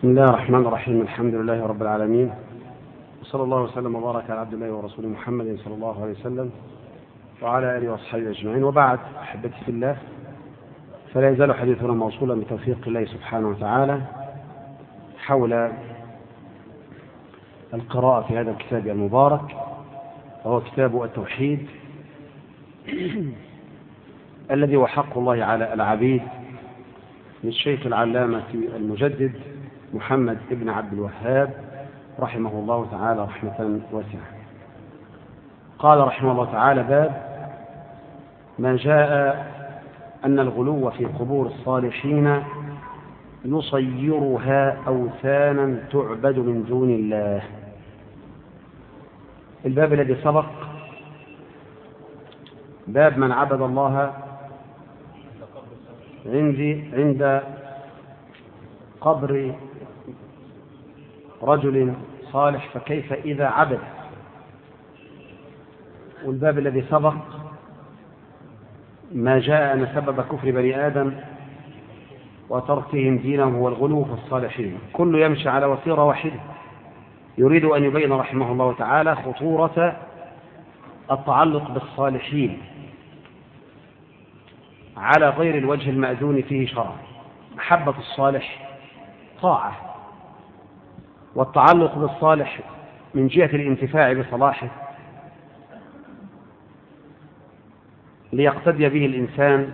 بسم الله الرحمن الرحيم. الحمد لله رب العالمين، وصلى الله وسلم وبارك على عبد الله ورسوله محمد صلى الله عليه وسلم وعلى آله وأصحابه أجمعين، وبعد. أحبتي في الله، فلا يزال حديثنا موصولا بتوفيق الله سبحانه وتعالى حول القراءة في هذا الكتاب المبارك، وهو كتاب التوحيد الذي هو حق الله على العبيد للشيخ العلامة المجدد محمد بن عبد الوهاب رحمه الله تعالى رحمة واسعة. قال رحمه الله تعالى: باب ما جاء أن الغلو في قبور الصالحين يصيرها أوثانا تعبد من دون الله. الباب الذي سبق باب من عبد الله عند قبر رجل صالح فكيف إذا عبد. والباب الذي سبق ما جاء أن سبب كفر بني آدم وتركهم دينهم هو الغلو في الصالحين. كل يمشي على وتيرة واحدة. يريد أن يبين رحمه الله تعالى خطورة التعلق بالصالحين على غير الوجه المأذون فيه شرعا. محبة الصالح طاعة، والتعلق بالصالح من جهة الانتفاع بصلاحه ليقتدي به الإنسان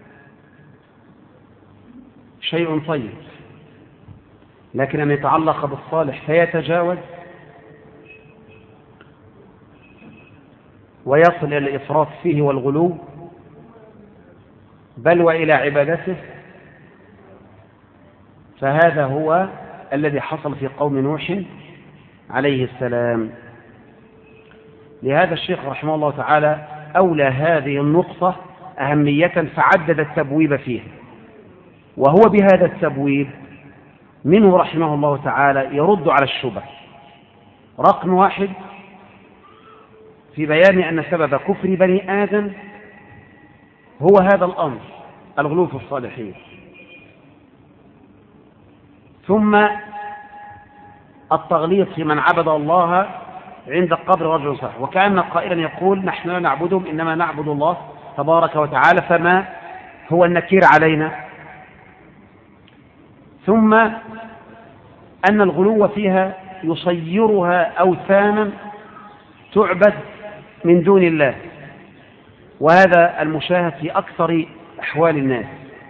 شيء طيب، لكن أن يتعلق بالصالح فيتجاوز ويصل إلى الإفراط فيه والغلو بل وإلى عبادته، فهذا هو الذي حصل في قوم نوح عليه السلام. لهذا الشيخ رحمه الله تعالى أولى هذه النقطة أهمية فعدد التبويب فيه، وهو بهذا التبويب منه رحمه الله تعالى يرد على الشبه. رقم واحد في بيان أن سبب كفر بني آدم هو هذا الأمر، الغلو في الصالحين. ثم التغليظ في من عبد الله عند قبر رجل صالح، وكأن قائلا يقول: نحن لا نعبدهم إنما نعبد الله تبارك وتعالى، فما هو النكير علينا. ثم أن الغلو فيها يصيرها أوثانا تعبد من دون الله، وهذا المشاهد في أكثر أحوال الناس.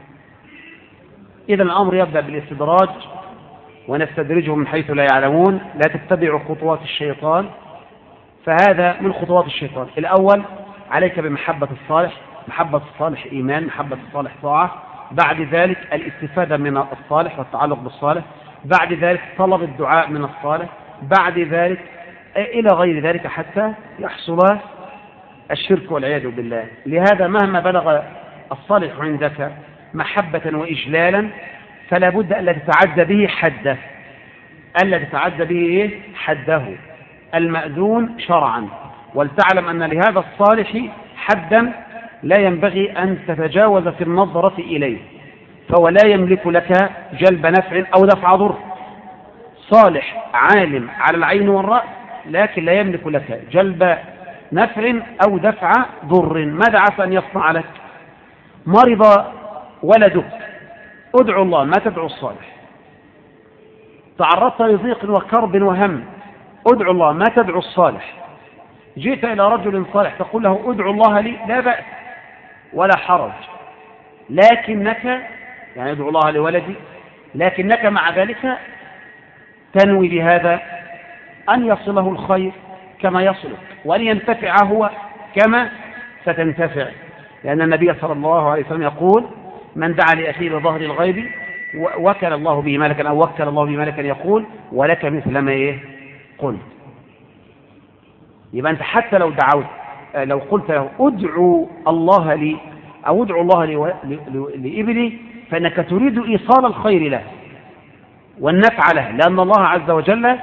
إذا الأمر يبدأ بالاستدراج، ونستدرجهم من حيث لا يعلمون. لا تتبعوا خطوات الشيطان، فهذا من خطوات الشيطان. الأول عليك بمحبة الصالح، محبة الصالح إيمان، محبة الصالح طاعة. بعد ذلك الاستفادة من الصالح والتعلق بالصالح. بعد ذلك طلب الدعاء من الصالح. بعد ذلك إلى غير ذلك حتى يحصل الشرك والعياذ بالله. لهذا مهما بلغ الصالح عندك محبة وإجلالا فلا بد ألا تتعدى به حده، ألا تتعدى به حده المأذون شرعا. ولتعلم أن لهذا الصالح حدا لا ينبغي أن تتجاوز في النظرة إليه، فهو لا يملك لك جلب نفع أو دفع ضر. صالح عالم على العين والرأس، لكن لا يملك لك جلب نفع أو دفع ضر. ماذا عسى أن يصنع لك؟ مرض ولدك، ادعو الله، ما تدعو الصالح. تعرضت لضيق وكرب وهم، ادعو الله، ما تدعو الصالح. جئت إلى رجل صالح تقول له ادعو الله لي، لا بأس ولا حرج، لكنك يعني ادعو الله لولدي، لكنك مع ذلك تنوي بهذا أن يصله الخير كما يصلك، وأن ينتفع هو كما ستنتفع. لأن النبي صلى الله عليه وسلم يقول: من دعا لأخيه بظهر الغيب وكل الله به ملكا، أو وكل الله به ملكا يقول: ولك مثل ما قلت. يبقى أنت حتى لو دعوت، لو قلت له ادعو الله لي أو ادعو الله لابني، فإنك تريد إيصال الخير له والنفع له، لأن الله عز وجل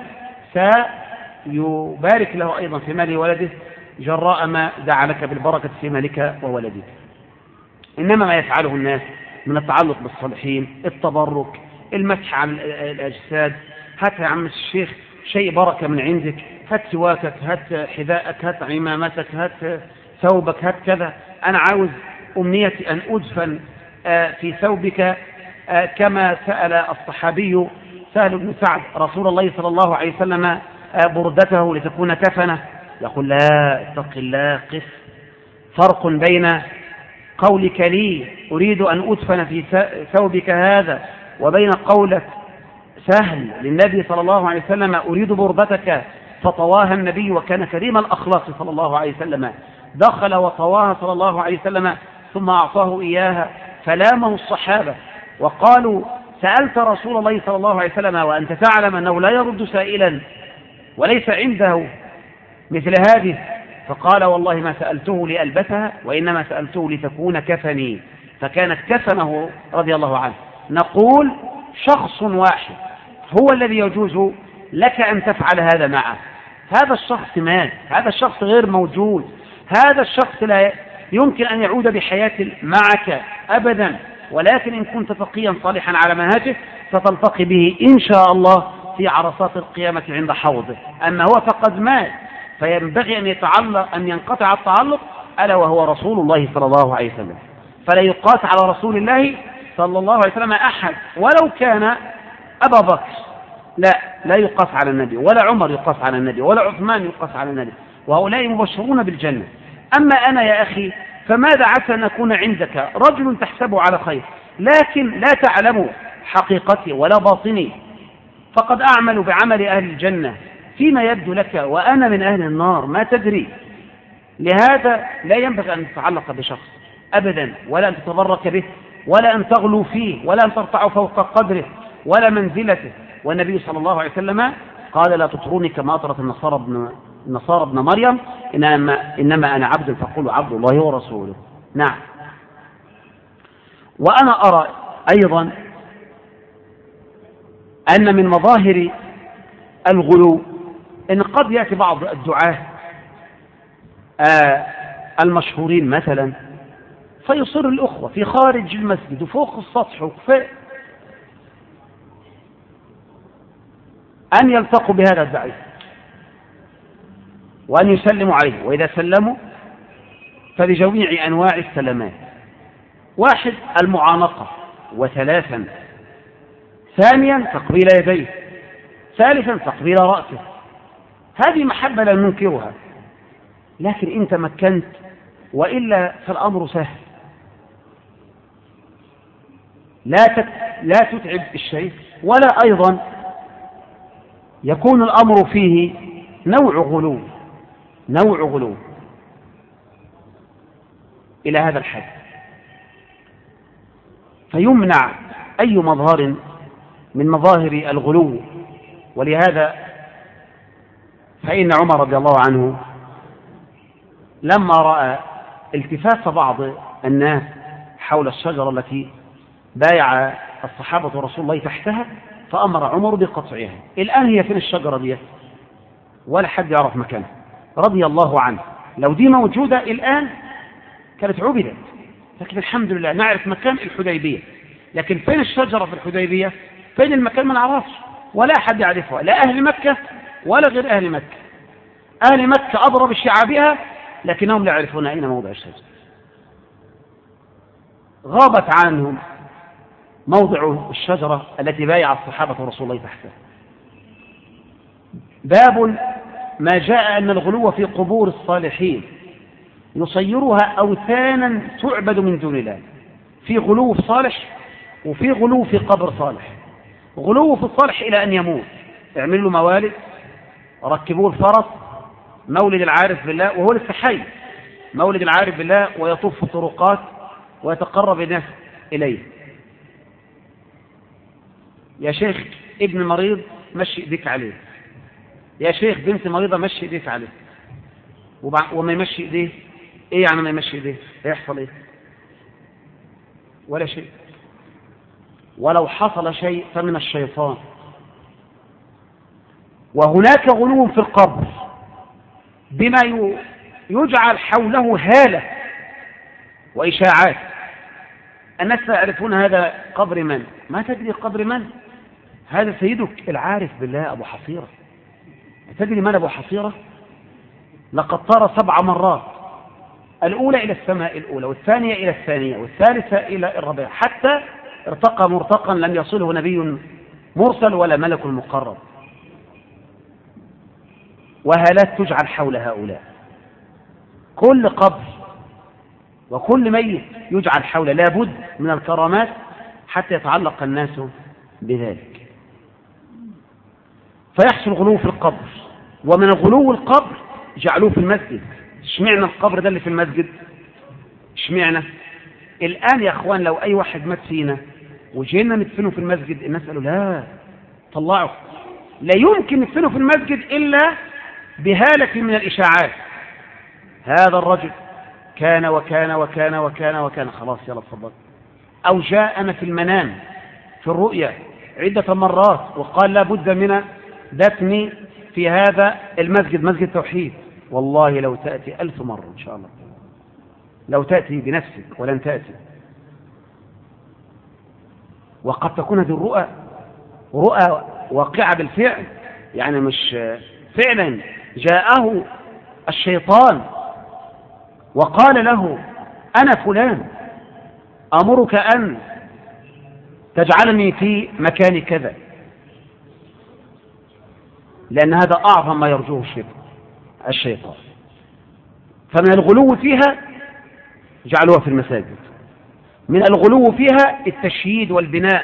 سيبارك له أيضا في مال ولده جراء ما دعا لك بالبركة في مالك وولدك. إنما ما يفعله الناس من التعلق بالصالحين، التبرك، المسح على الأجساد، هات يا عم الشيخ شيء بركة من عندك، هات سواكك، هات حذاءك، هات عمامتك، هات ثوبك، هات كذا، أنا عاوز أمنيتي أن أدفن في ثوبك كما سأل الصحابي سهل بن سعد رسول الله صلى الله عليه وسلم بردته لتكون كفنه. يقول لا، اتق الله، قف، فرق بين قولك لي أريد أن أدفن في ثوبك هذا وبين قولك سهل للنبي صلى الله عليه وسلم أريد بردتك، فطواها النبي وكان كريم الأخلاق صلى الله عليه وسلم، دخل وطواها صلى الله عليه وسلم ثم أعطاه إياها، فلامه الصحابة وقالوا سألت رسول الله صلى الله عليه وسلم وأنت تعلم أنه لا يرد سائلا وليس عنده مثل هذه؟ فقال والله ما سألته لألبسها وإنما سألته لتكون كفني، فكانت كفنه رضي الله عنه. نقول شخص واحد هو الذي يجوز لك أن تفعل هذا معه، هذا الشخص مات، هذا الشخص غير موجود، هذا الشخص لا يمكن أن يعود بحياة معك أبدا، ولكن إن كنت تقيا صالحا على منهجه ستلتقي به إن شاء الله في عرصات القيامة عند حوضه. أما هو فقد مات، فينبغي أن ينقطع التعلق، ألا وهو رسول الله صلى الله عليه وسلم، فلا يقاس على رسول الله صلى الله عليه وسلم أحد، ولو كان أبا بكر لا يقاس على النبي، ولا عمر يقاس على النبي، ولا عثمان يقاس على النبي، وهؤلاء مبشرون بالجنة. أما أنا يا أخي فماذا عسى أن أكون عندك رجل تحسبه على خير لكن لا تعلم حقيقتي ولا باطني، فقد أعمل بعمل أهل الجنة فيما يبدو لك وأنا من أهل النار ما تدري. لهذا لا ينبغي أن تتعلق بشخص أبدا، ولا أن تتبرك به، ولا أن تغلو فيه، ولا أن ترفع فوق قدره ولا منزلته. والنبي صلى الله عليه وسلم قال لا تطروني كما أطرت النصارى ابن مريم، إنما أنا عبد فقولوا عبد الله ورسوله. نعم. وأنا أرى أيضا أن من مظاهر الغلو إن قد يأتي بعض الدعاة المشهورين مثلا فيصر الأخوة في خارج المسجد وفوق السطح أن يلتقوا بهذا الداعي وأن يسلموا عليه، وإذا سلموا فبجميع أنواع السلامات: واحد المعانقة، وثلاثا ثانيا تقبيل يديه، ثالثا تقبيل رأسه. هذه محبة لا ننكرها، لكن إن تمكنت وإلا فالأمر سهل، لا تتعب الشيء، ولا أيضا يكون الأمر فيه نوع غلو إلى هذا الحد، فيمنع أي مظهر من مظاهر الغلو. ولهذا فإن عمر رضي الله عنه لما رأى التفاف بعض الناس حول الشجرة التي بايع الصحابة رسول الله تحتها فأمر عمر بقطعها. الآن هي فين الشجرة دي؟ ولا حد يعرف مكانها رضي الله عنه. لو دي موجودة الآن كانت عبدت، لكن الحمد لله نعرف مكان الحديبية، لكن فين الشجرة في الحديبية؟ فين المكان؟ ما نعرفش، ولا أحد يعرفها، لا أهل مكة ولا غير أهل مكة. أهل مكة أضرب بشعابها لكنهم لا يعرفون أين موضع الشجرة، غابت عنهم موضع الشجرة التي بايع الصحابة رسول الله تحتها. باب ما جاء أن الغلو في قبور الصالحين يصيرها أوثانا تعبد من دون الله. في غلو في صالح وفي غلو في قبر صالح. غلو في الصالح إلى أن يموت، اعملوا له موالد، ركبوه الفرس، مولد العارف بالله وهو لسه حي، مولد العارف بالله، ويطوف في الطرقات ويتقرب الناس إليه. يا شيخ ابن مريض مشي ايديك عليه، يا شيخ بنت مريضة مشي ايديك عليه، وما يمشي ايديه ايه يعني؟ ما يمشي ايديه هيحصل ايه؟ ولا شيء، ولو حصل شيء فمن الشيطان. وهناك غلو في القبر بما يجعل حوله هالة وإشاعات. الناس يعرفون هذا قبر من؟ ما تدري قبر من؟ هذا سيدك العارف بالله أبو حصيرة. تدري من أبو حصيرة؟ لقد طار 7 مرات، الأولى إلى السماء الأولى، والثانية إلى الثانية، والثالثة إلى الرابعة، حتى ارتقى مرتقا لم يصله نبي مرسل ولا ملك مقرب. وهالات تجعل حول هؤلاء، كل قبر وكل ميت يجعل حوله، لابد من الكرامات حتى يتعلق الناس بذلك. فيحصل غلو في القبر، ومن الغلو القبر جعلوه في المسجد. اشمعنى القبر ده اللي في المسجد؟ اشمعنى؟ الآن يا أخوان لو أي واحد مات فينا وجينا ندفنه في المسجد، الناس قالوا لا طلعوا، لا يمكن ندفنه في المسجد إلا بهالة من الإشاعات. هذا الرجل كان وكان وكان وكان وكان، خلاص يلا تفضل. أو جاءنا في المنام في الرؤيا عدة مرات وقال لا بد من دفني في هذا المسجد، مسجد التوحيد. والله لو تأتي 1000 مرة إن شاء الله، لو تأتي بنفسك ولن تأتي. وقد تكون هذه رؤى واقعة بالفعل، يعني مش فعلا جاءه الشيطان وقال له أنا فلان أمرك أن تجعلني في مكان كذا، لأن هذا أعظم ما يرجوه الشيطان. فمن الغلو فيها جعلوها في المساجد، من الغلو فيها التشييد والبناء،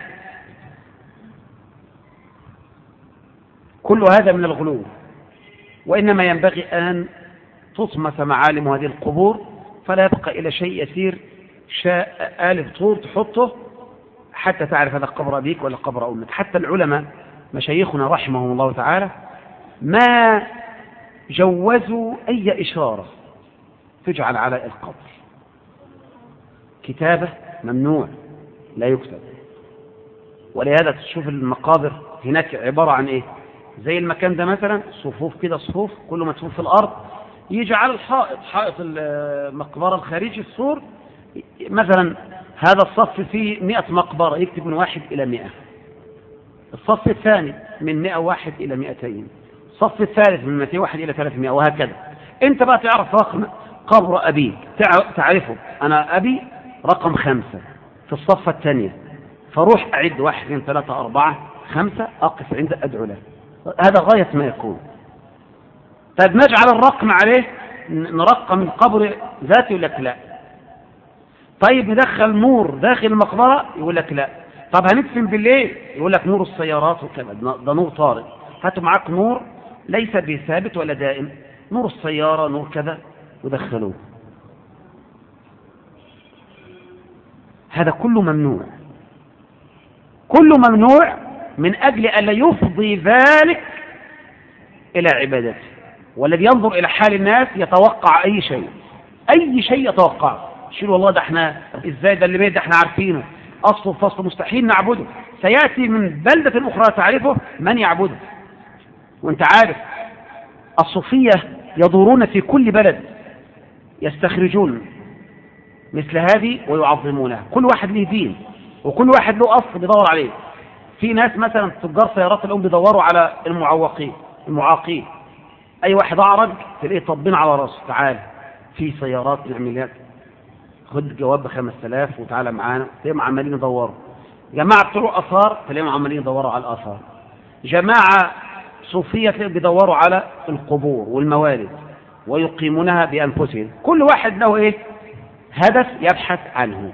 كل هذا من الغلو. وإنما ينبغي أن تطمس معالم هذه القبور، فلا يبقى إلى شيء يسير شاء آلف طور تحطه حتى تعرف هذا قبر أبيك ولا قبر أمك. حتى العلماء مشايخنا رحمهم الله تعالى ما جوزوا أي إشارة تجعل على القبر، كتابة ممنوع لا يكتب. ولهذا تشوف المقابر هناك عبارة عن إيه؟ زي المكان ده مثلا صفوف كده، صفوف كل ما تشوف في الأرض يجي على الحائط، حائط المقبرة الخارجي السور مثلا، هذا الصف فيه 100 مقبرة، يكتب من 1 إلى 100. الصف الثاني من 101 إلى 200. الصف الثالث من 201 إلى 300، وهكذا. أنت بقى تعرف رقم قبر أبيك، تعرفه أنا أبي رقم 5 في الصفة الثانية، فروح أعد 1 2 3 4 5 أقف عند أدعو له. هذا غاية ما يكون. طيب نجعل الرقم عليه، نرقم القبر ذاته، يقول لك لا. طيب ندخل نور داخل المقبرة، يقول لك لا. طب هندفن بالليل، يقول لك نور السيارات وكذا، ده نور طارئ. هاتوا معاك نور ليس بثابت ولا دائم، نور السيارة نور كذا، ودخلوه. هذا كله ممنوع، كله ممنوع من أجل ألا يفضي ذلك إلى عبادته. والذي ينظر إلى حال الناس يتوقع أي شيء، أي شيء يتوقع. شيل والله ده احنا ازاي ده اللي بيه ده احنا عارفينه، أصله فصل مستحيل نعبده. سيأتي من بلدة أخرى تعرفه من يعبده. وانت عارف الصوفية يدورون في كل بلد يستخرجون مثل هذه ويعظمونها. كل واحد له دين وكل واحد له أصل بيدور عليه. في ناس مثلا تجار سيارات الأم بيدوروا على المعاقين. أي واحد أعرج تلاقيه طبين على راسه، تعال في سيارات نعمل لك، خد جواب ب5000 وتعالى معانا. تلاقيهم عمالين يدوروا. جماعة بتوع آثار تلاقيهم عمالين يدوروا على الآثار. جماعة صوفية تلاقيهم بيدوروا على القبور والموالد ويقيمونها بأنفسهم. كل واحد له إيه؟ هدف يبحث عنه.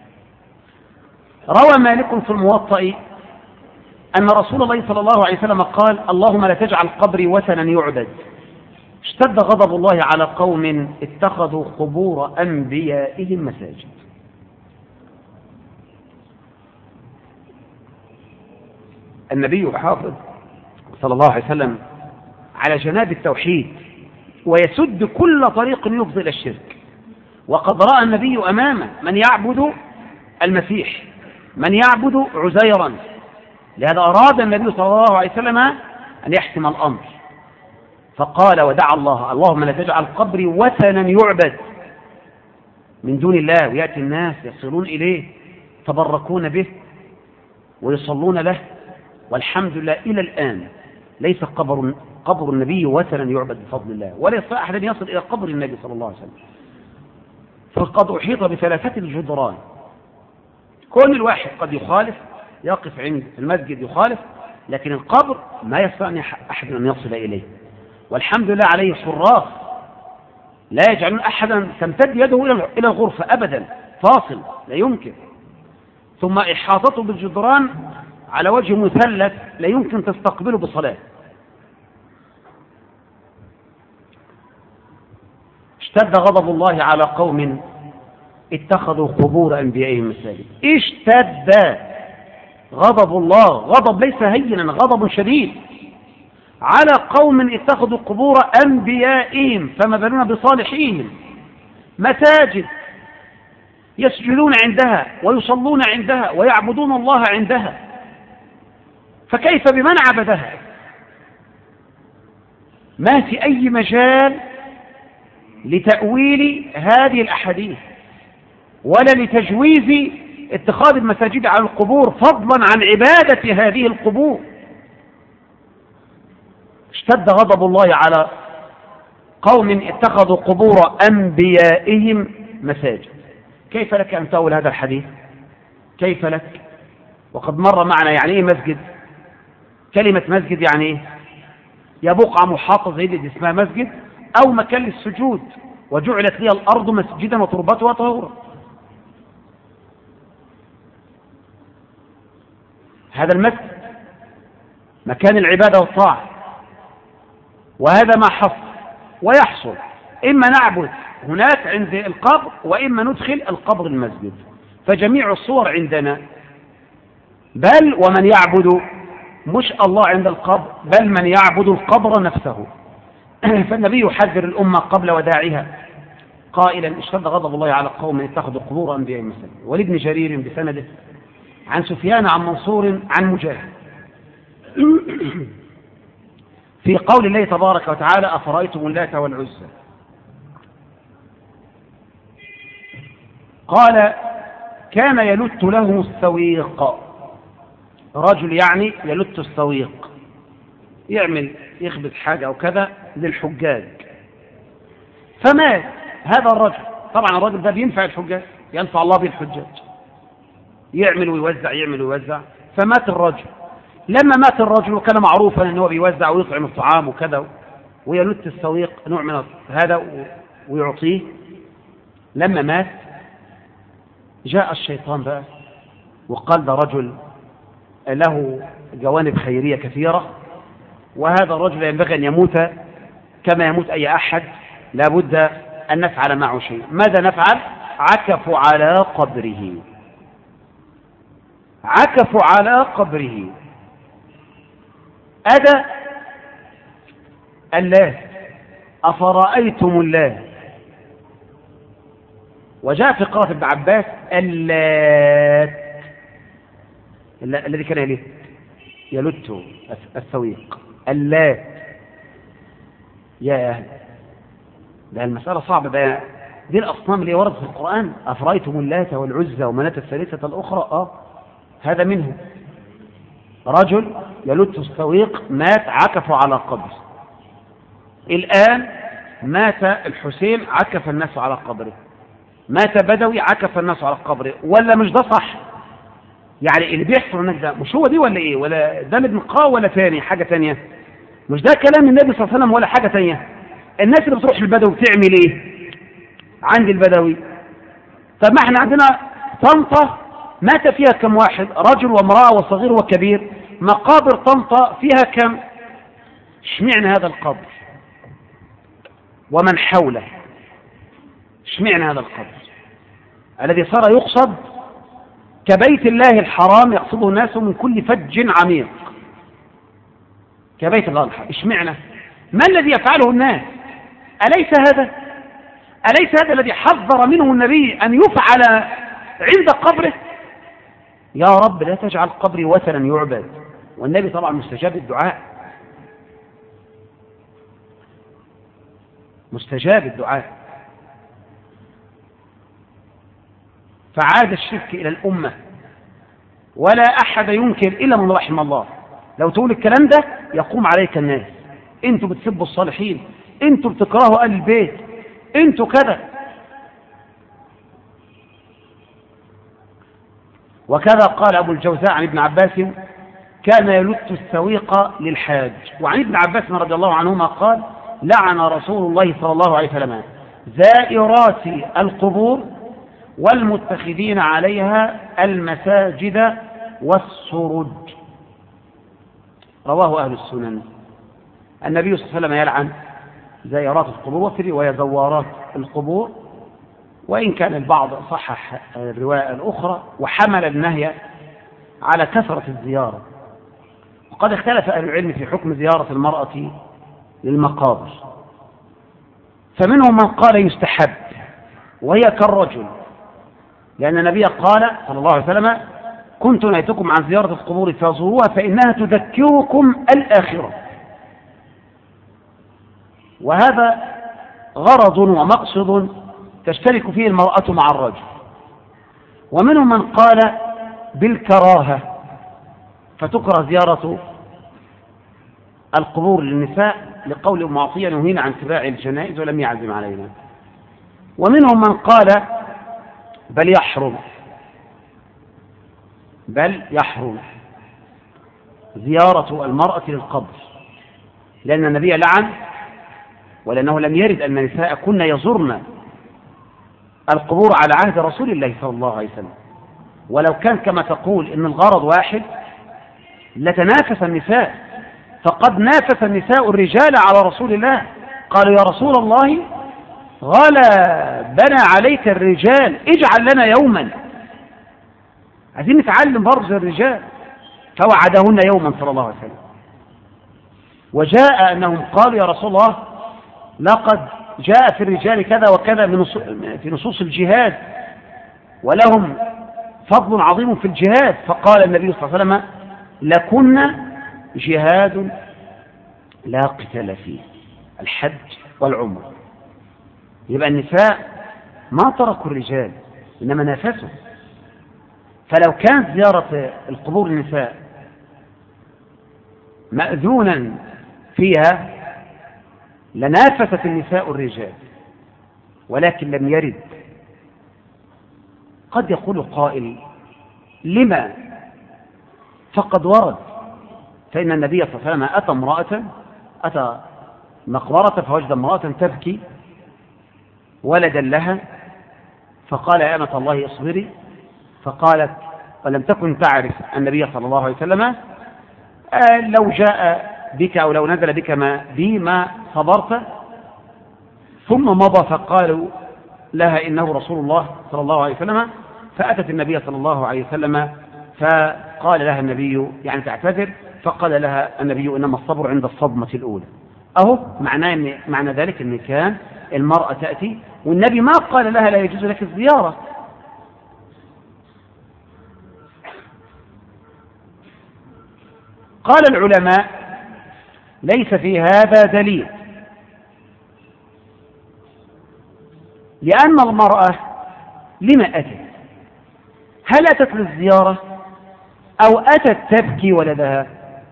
روى مالك في الموطأ أن رسول الله صلى الله عليه وسلم قال: اللهم لا تجعل قبري وثنا يعبد. اشتد غضب الله على قوم اتخذوا قبور أنبيائهم مساجد. النبي حافظ صلى الله عليه وسلم على جناب التوحيد ويسد كل طريق يفضي إلى الشرك. وقد رأى النبي أمامه من يعبد المسيح، من يعبد عزيرا. لهذا أراد النبي صلى الله عليه وسلم أن يحسم الأمر، فقال ودعا الله: اللهم لا تجعل قبري وثنا يعبد من دون الله. ويأتي الناس يصلون إليه، يتبركون به ويصلون له والحمد لله إلى الآن ليس قبر النبي وثنا يعبد بفضل الله، ولا يستطيع أحد أن يصل إلى قبر النبي صلى الله عليه وسلم. فقد أحيط بثلاثة الجدران. كون الواحد قد يخالف، يقف عند المسجد يخالف، لكن القبر ما يستطيع أحد أن يصل إليه. والحمد لله عليه حراس لا يجعلون أحدا تمتد يده إلى الغرفة أبدا، فاصل لا يمكن. ثم إحاطته بالجدران على وجه مثلث لا يمكن تستقبله بصلاة. اشتد غضب الله على قوم اتخذوا قبور أنبيائهم مساجد. اشتد غضب الله، غضب ليس هينا، غضب شديد على قوم اتخذوا قبور أنبيائهم، فما بالنا بصالحيهم، مساجد يسجدون عندها ويصلون عندها ويعبدون الله عندها، فكيف بمن عبدها؟ ما في أي مجال لتأويل هذه الأحاديث ولا لتجويز اتخاذ المساجد على القبور فضلا عن عبادة هذه القبور. اشتد غضب الله على قوم اتخذوا قبور أنبيائهم مساجد. كيف لك أن تأول هذا الحديث؟ كيف لك؟ وقد مر معنا يعني إيه مسجد. كلمة مسجد يعني إيه؟ يا بقعة محاطة زي دي اسمها مسجد، أو مكان للسجود، وجعلت لي الأرض مسجدا وتربتها طهورا. هذا المسجد مكان العبادة والطاعة، وهذا ما حصل ويحصل، إما نعبد هناك عند القبر، وإما ندخل القبر المسجد. فجميع الصور عندنا، بل ومن يعبد مش الله عند القبر، بل من يعبد القبر نفسه. فالنبي يحذر الأمة قبل وداعها قائلا: اشتد غضب الله على قوم اتخذوا قبور أنبيائهم مساجد. ولابن جرير بسنده عن سفيان عن منصور عن مجاهد في قول الله تبارك وتعالى: أفرأيتم اللات والعزى. قال: كان يلت له السويق. رجل يعني يلت السويق، يخبز حاجة أو كذا للحجاج، فمات هذا الرجل. طبعا الرجل ده بينفع الحجاج، ينفع الله بالحجاج، يعمل ويوزع يعمل ويوزع. فمات الرجل. لما مات الرجل وكان معروفا أنه بيوزع ويطعم الطعام وكذا، ويلت السويق نوع من هذا ويعطيه. لما مات جاء الشيطان بقى وقال: ده رجل له جوانب خيرية كثيرة، وهذا الرجل ينبغي أن يموت كما يموت أي أحد، لا بد أن نفعل معه شيء. ماذا نفعل؟ عكفوا على قبره، عكفوا على قبره. أدى اللات، أفرأيتم اللات. وجاء في قراءة ابن عباس: اللات الذي كان يلت السويق، اللات. يا ده المسألة صعبة بقى. دي الأصنام اللي وردت في القرآن: أفرأيتم اللات والعزى ومناة الثالثة الأخرى. هذا منه. رجل يلت السويق، مات، عكفوا على قبره. الآن مات الحسين، عكف الناس على قبره. مات بدوي، عكف الناس على قبره. ولا مش ده صح؟ يعني اللي بيحصل هناك ده مش هو دي ولا ايه؟ ولا ده النقاء ولا ثاني حاجة تانية؟ مش ده كلام النبي صلى الله عليه وسلم ولا حاجة تانية؟ الناس اللي بتروح البدوي بتعمل ايه عند البدوي؟ طب ما احنا عندنا طنطا مات فيها كم واحد؟ رجل وامرأة وصغير وكبير. مقابر طنطا فيها كم؟ اشمعنى هذا القبر ومن حوله؟ اشمعنى هذا القبر الذي صار يقصد كبيت الله الحرام، يقصده الناس من كل فج عميق كبيت الله الحرام؟ اشمعنى؟ ما الذي يفعله الناس؟ أليس هذا الذي حذر منه النبي أن يفعل عند قبره؟ يا رب لا تجعل قبري وثنا يعبد. والنبي طبعا مستجاب الدعاء، مستجاب الدعاء. فعاد الشرك إلى الأمة، ولا أحد ينكر إلا من رحم الله. لو تقول الكلام ده يقوم عليك الناس، انتوا بتسبوا الصالحين، انتوا بتكرهوا اهل البيت، انتوا كذا. وكذا قال ابو الجوزاء عن ابن عباس: كان يلت السويق للحاج. وعن ابن عباس رضي الله عنهما قال: لعن رسول الله صلى الله عليه وسلم زائرات القبور والمتخذين عليها المساجد والسرج. رواه أهل السنن. النبي صلى الله عليه وسلم يلعن زائرات القبور، وفي رواية زوارات القبور، وإن كان البعض صحح الرواية الأخرى وحمل النهي على كثرة الزيارة. وقد اختلف أهل العلم في حكم زيارة المرأة للمقابر، فمنهم من قال يستحب وهي كالرجل، لأن النبي قال صلى الله عليه وسلم: كنت نهيتكم عن زيارة القبور فزوروها فإنها تذكركم الآخرة. وهذا غرض ومقصد تشترك فيه المرأة مع الرجل. ومنهم من قال بالكراهة، فتكره زيارة القبور للنساء لقول أم عطية: نهينا عن اتباع الجنائز ولم يعزم علينا. ومنهم من قال بل يحرم زيارة المرأة للقبر، لأن النبي لعن، ولأنه لم يرد أن النساء كن يزرن القبور على عهد رسول الله صلى الله عليه وسلم. ولو كان كما تقول إن الغرض واحد لتنافس النساء، فقد نافس النساء الرجال على رسول الله، قالوا: يا رسول الله غلبنا عليك الرجال، اجعل لنا يوما. عايزين نتعلم برضه الرجال، فوعدهن يوما صلى الله عليه وسلم. وجاء أنهم قالوا: يا رسول الله لقد جاء في الرجال كذا وكذا في نصوص الجهاد، ولهم فضل عظيم في الجهاد. فقال النبي صلى الله عليه وسلم: لكن جهاد لا قتال فيه، الحج والعمرة. يبقى النساء ما تركوا الرجال، إنما نافسوا. فلو كانت زيارة القبور النساء مأذونا فيها لنافست النساء الرجال، ولكن لم يرد. قد يقول قائل: لما؟ فقد ورد. فإن النبي صلى الله عليه وسلم أتى مقبرة فوجد امرأة تبكي ولدا لها، فقال: يا أمة الله اصبري. فقالت: ولم تكن تعرف النبي صلى الله عليه وسلم: لو جاء بك أو لو نزل بك ما صبرت. ثم مضى، فقالوا لها: إنه رسول الله صلى الله عليه وسلم. فأتت النبي صلى الله عليه وسلم، فقال لها النبي، يعني تعتذر، فقال لها النبي: إنما الصبر عند الصدمة الأولى. أهو معنى ذلك أن كان المرأة تأتي والنبي ما قال لها لا يجوز لك الزيارة. قال العلماء: ليس في هذا دليل، لأن المرأة لما أتت؟ هل أتت للزيارة أو أتت تبكي ولدها؟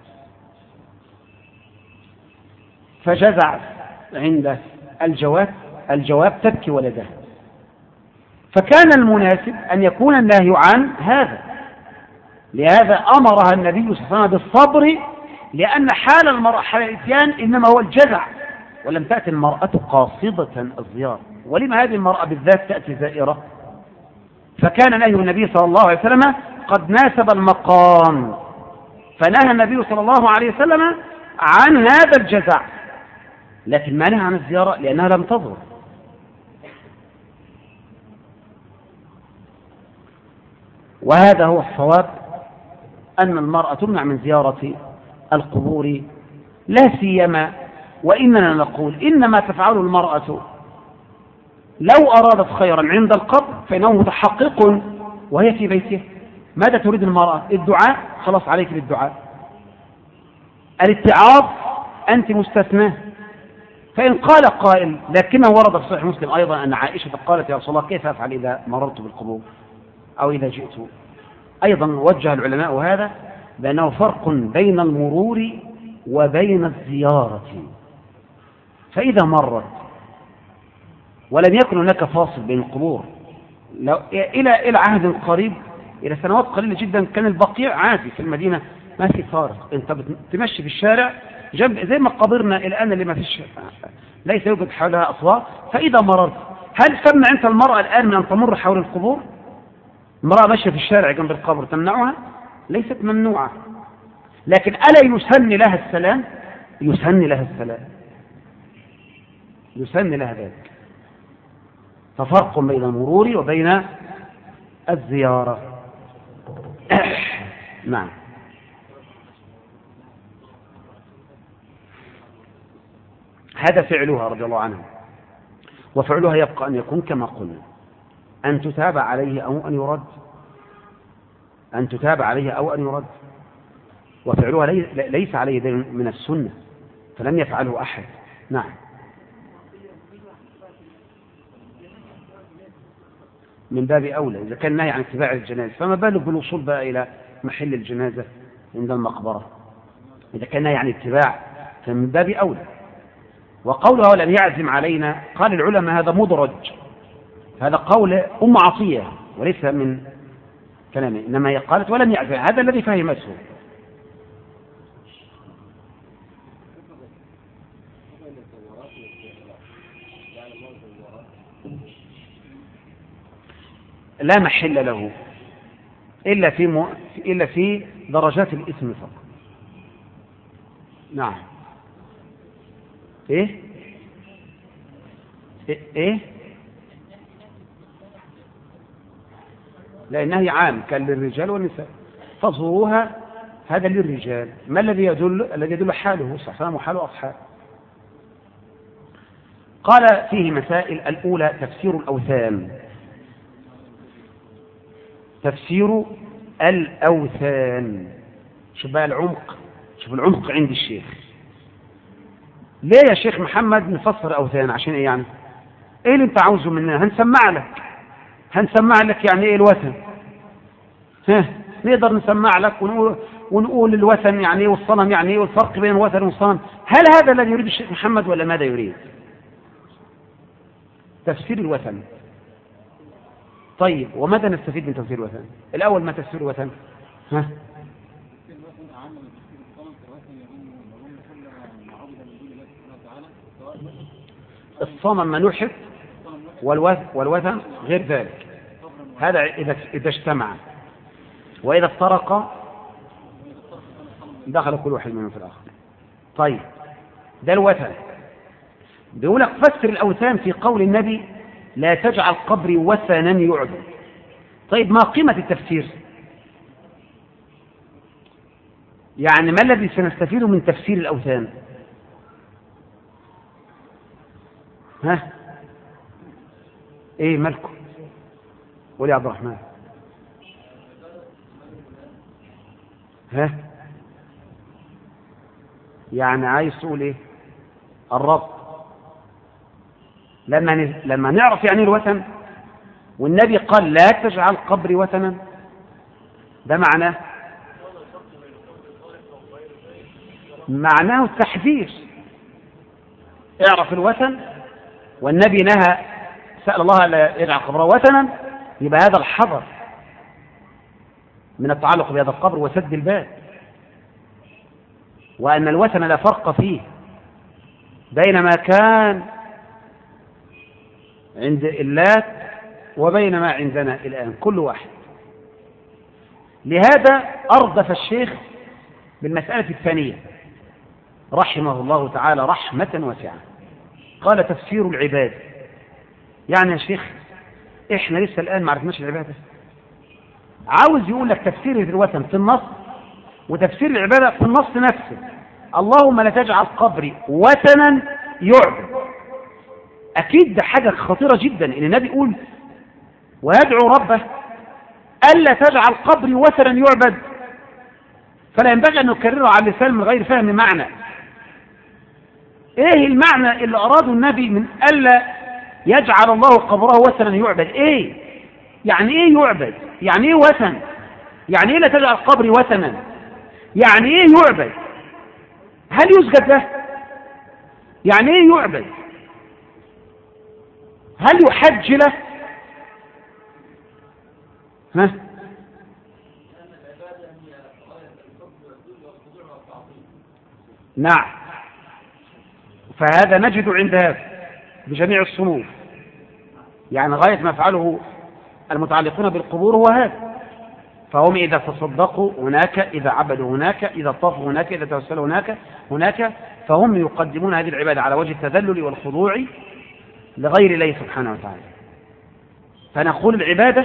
فجزع عند الجواب تبكي ولدها. فكان المناسب أن يكون النهي عن هذا، لهذا أمرها النبي صلى الله عليه وسلم بالصبر، لأن حال المرأة حال الإتيان إنما هو الجزع، ولم تأتي المرأة قاصدة الزيارة. ولما هذه المرأة بالذات تأتي زائرة؟ فكان نهي النبي صلى الله عليه وسلم قد ناسب المقام، فنهى النبي صلى الله عليه وسلم عن هذا الجزع، لكن ما نهى عن الزيارة لأنها لم تظهر. وهذا هو الصواب، أن المرأة تمنع من زيارة القبور، لا سيما وإننا نقول إنما تفعل المرأة لو أرادت خيرا عند القبر فإنه متحقق وهي في بيتها. ماذا تريد المرأة؟ الدعاء، خلاص عليك بالدعاء. الاتعاظ أنت مستثناه. فإن قال قائل: لكنه ورد في صحيح مسلم أيضا أن عائشة قالت: يا رسول الله كيف أفعل إذا مررت بالقبور أو إذا جئت؟ أيضا وجه العلماء هذا بأنه فرق بين المرور وبين الزيارة. فإذا مرت ولم يكن هناك فاصل بين القبور إلى عهد قريب، إلى سنوات قليلة جدا، كان البقيع عادي في المدينة، ما في فارق، أنت بتمشي في الشارع جنب زي ما قبرنا الآن اللي ما فيش، ليس يوجد حولها أصوات. فإذا مررت، هل تمنع أنت المرأة الآن من أن تمر حول القبور؟ المرأة ماشية في الشارع جنب القبر تمنعها؟ ليست ممنوعة، لكن ألا يسن لها السلام؟ يسن لها السلام، يسن لها ذلك. ففرق بين المرور وبين الزيارة. نعم. هذا فعلها رضي الله عنها، وفعلها يبقى أن يكون كما قلنا، أن تتابع عليه أو أن يرد، أن تتابع عليه أو أن يرد. وفعلها ليس عليه دليل من السنة، فلم يفعله أحد. نعم. من باب أولى إذا كان نهي عن اتباع الجنازة، فما بالك بالوصول بقى إلى محل الجنازة عند المقبرة؟ إذا كان نهي عن اتباع فمن باب أولى. وقولها ولم يعزم علينا، قال العلماء هذا مدرج، هذا قول أم عطية وليس من كلامه، إنما هي قالت ولم يعزم، هذا الذي فهمته. لا محل له إلا في درجات الإثم فقط. نعم. إيه لأنه عام كان للرجال والنساء، فزوروها، هذا للرجال. ما الذي يدل حاله صحفان وحاله أصحاب. قال فيه مسائل. الأولى تفسير الأوثان، تفسير الأوثان. شوف بقى العمق، شوف العمق عند الشيخ. ليه يا شيخ محمد نفسر أوثان؟ عشان إيه يعني؟ إيه اللي أنت عاوزه مننا؟ هنسمع لك يعني إيه الوثن. نقدر نسمع لك ونقول الوثن يعني إيه والصنم يعني إيه والفرق بين الوثن والصنم. هل هذا الذي يريد الشيخ محمد ولا ماذا يريد؟ تفسير الوثن. طيب وماذا نستفيد من تفسير الوثن؟ الأول ما تفسير الوثن؟ الصنم منوحف والوثن غير ذلك. هذا إذا اجتمع، وإذا افترق دخل كل واحد منهم في الآخر. طيب ده الوثن. بيقول لك فسر الأوثان في قول النبي لا تجعل قبري وثنا يعبد. طيب ما قيمة التفسير؟ يعني ما الذي سنستفيد من تفسير الأوثان؟ ايه مالكم؟ قول يا عبد الرحمن. يعني عايز تقول ايه؟ الربط. لما نعرف يعني الوثن، والنبي قال لا تجعل قبري وثنا، ده معناه التحذير. اعرف الوثن، والنبي نهى، سأل الله لا يجعل قبره وثنا، يبقى هذا الحذر من التعلق بهذا القبر وسد الباب، وأن الوثن لا فرق فيه بين ما كان عند اللات وبين ما عندنا الآن، كل واحد. لهذا أردف الشيخ بالمسألة الثانية رحمه الله تعالى رحمة واسعة، قال تفسير العبادة. يعني يا شيخ إحنا لسه الآن ما عرفناش العبادة، عاوز يقول لك تفسير الوثن في النص وتفسير العبادة في النص نفسه. اللهم لا تجعل قبري وثنا يعبد. أكيد ده حاجة خطيرة جدا إن النبي يقول ويدعو ربه ألا تجعل قبري وثنا يعبد، فلا ينبغي أن نكرره على اللسان من غير فهم معنى. إيه المعنى اللي أراده النبي من ألا يجعل الله قبره وثنا يعبد؟ إيه يعني إيه يعبد؟ يعني إيه وثن؟ يعني إيه لا تجعل قبري وثنا؟ يعني ايه يعبد؟ هل يسجد له؟ يعني ايه يعبد؟ هل يحج له؟ ها؟ نعم، فهذا نجد عند هذا بجميع الصنوف، يعني غاية ما يفعله المتعلقون بالقبور هو هذا. فهم إذا تصدقوا هناك، إذا عبدوا هناك، إذا طافوا هناك، إذا توسلوا هناك، فهم يقدمون هذه العبادة على وجه التذلل والخضوع لغير الله سبحانه وتعالى. فنقول العبادة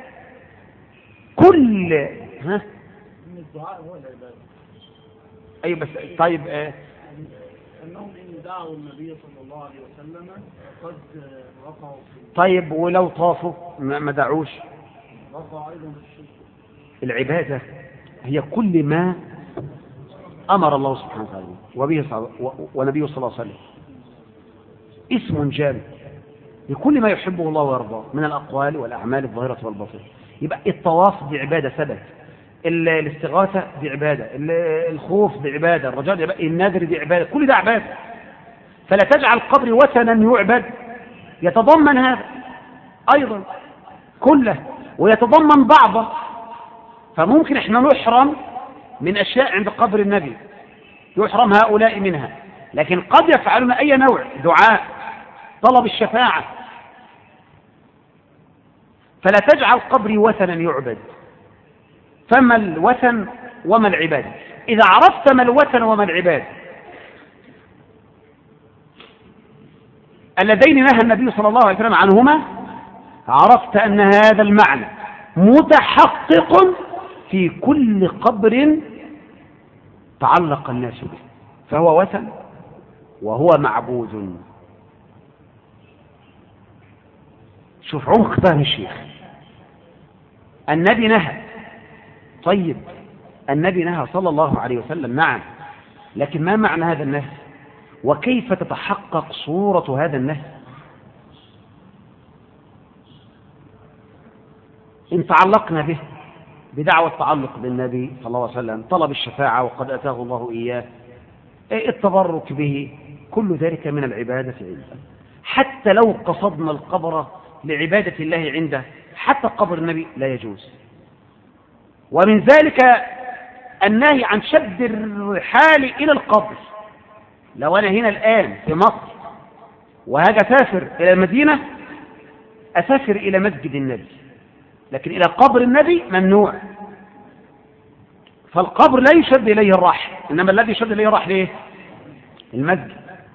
كل الدعاء هو العبادة. أي بس طيب أنهم إن دعوا النبي صلى الله عليه وسلم قد رفعوا. طيب ولو طافوا ما دعوش؟ رفعوا أيضا الشرك. العبادة هي كل ما أمر الله سبحانه وتعالى وبه ونبيه صلى الله عليه وسلم، اسم جامع لكل ما يحبه الله ويرضاه من الأقوال والأعمال الظاهرة والباطنة. يبقى الطواف دي عبادة ثبت، الاستغاثة دي عبادة، الخوف دي عبادة، الرجاء دي عبادة، النذر دي عبادة، كل ده عبادة. فلا تجعل قبري وثنا يعبد، يتضمن هذا أيضا كله ويتضمن بعضه. فممكن احنا نحرم من أشياء عند قبر النبي، يحرم هؤلاء منها، لكن قد يفعلون أي نوع، دعاء، طلب الشفاعة. فلا تجعل قبري وثنا يعبد. فما الوثن وما العبادة؟ إذا عرفت ما الوثن وما العبادة اللذين نهى النبي صلى الله عليه وسلم عنهما، عرفت أن هذا المعنى متحقق في كل قبر تعلق الناس به، فهو وثن وهو معبود. شوف عمق فهم الشيخ. النبي نهى، طيب النبي نهى صلى الله عليه وسلم، نعم، لكن ما معنى هذا النهي؟ وكيف تتحقق صورة هذا النهي؟ إن تعلقنا به بدعوى التعلق بالنبي صلى الله عليه وسلم، طلب الشفاعة وقد أتاه الله إياه، التبرك به، كل ذلك من العبادة عنده. حتى لو قصدنا القبر لعبادة الله عنده، حتى قبر النبي لا يجوز. ومن ذلك النهي عن شد الرحال إلى القبر. لو أنا هنا الآن في مصر وهاجي أسافر إلى المدينة، أسافر إلى مسجد النبي، لكن إلى قبر النبي ممنوع. فالقبر لا يشد إليه الرحل، إنما الذي يشد إليه الرحل إيه؟ المسجد.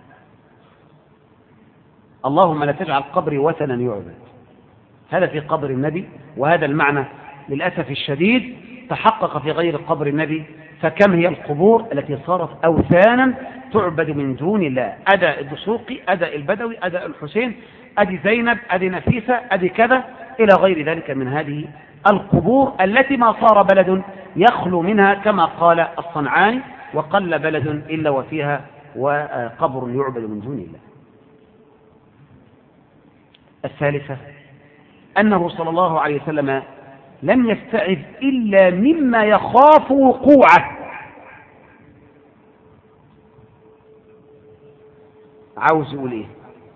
اللهم لا تجعل قبري وثنا يعبد، هذا في قبر النبي، وهذا المعنى للأسف الشديد تحقق في غير قبر النبي. فكم هي القبور التي صارت أوثانا تعبد من دون الله؟ أدى الدسوقي، أدى البدوي، أدى الحسين، أدي زينب، أدي نفيسة، أدي كذا إلى غير ذلك من هذه القبور التي ما صار بلد يخلو منها، كما قال الصنعاني: وقل بلد إلا وفيها وقبر يعبد من دون الله. الثالثة أنه صلى الله عليه وسلم لم يستعذ إلا مما يخاف وقوعه. عاوز يقول إيه؟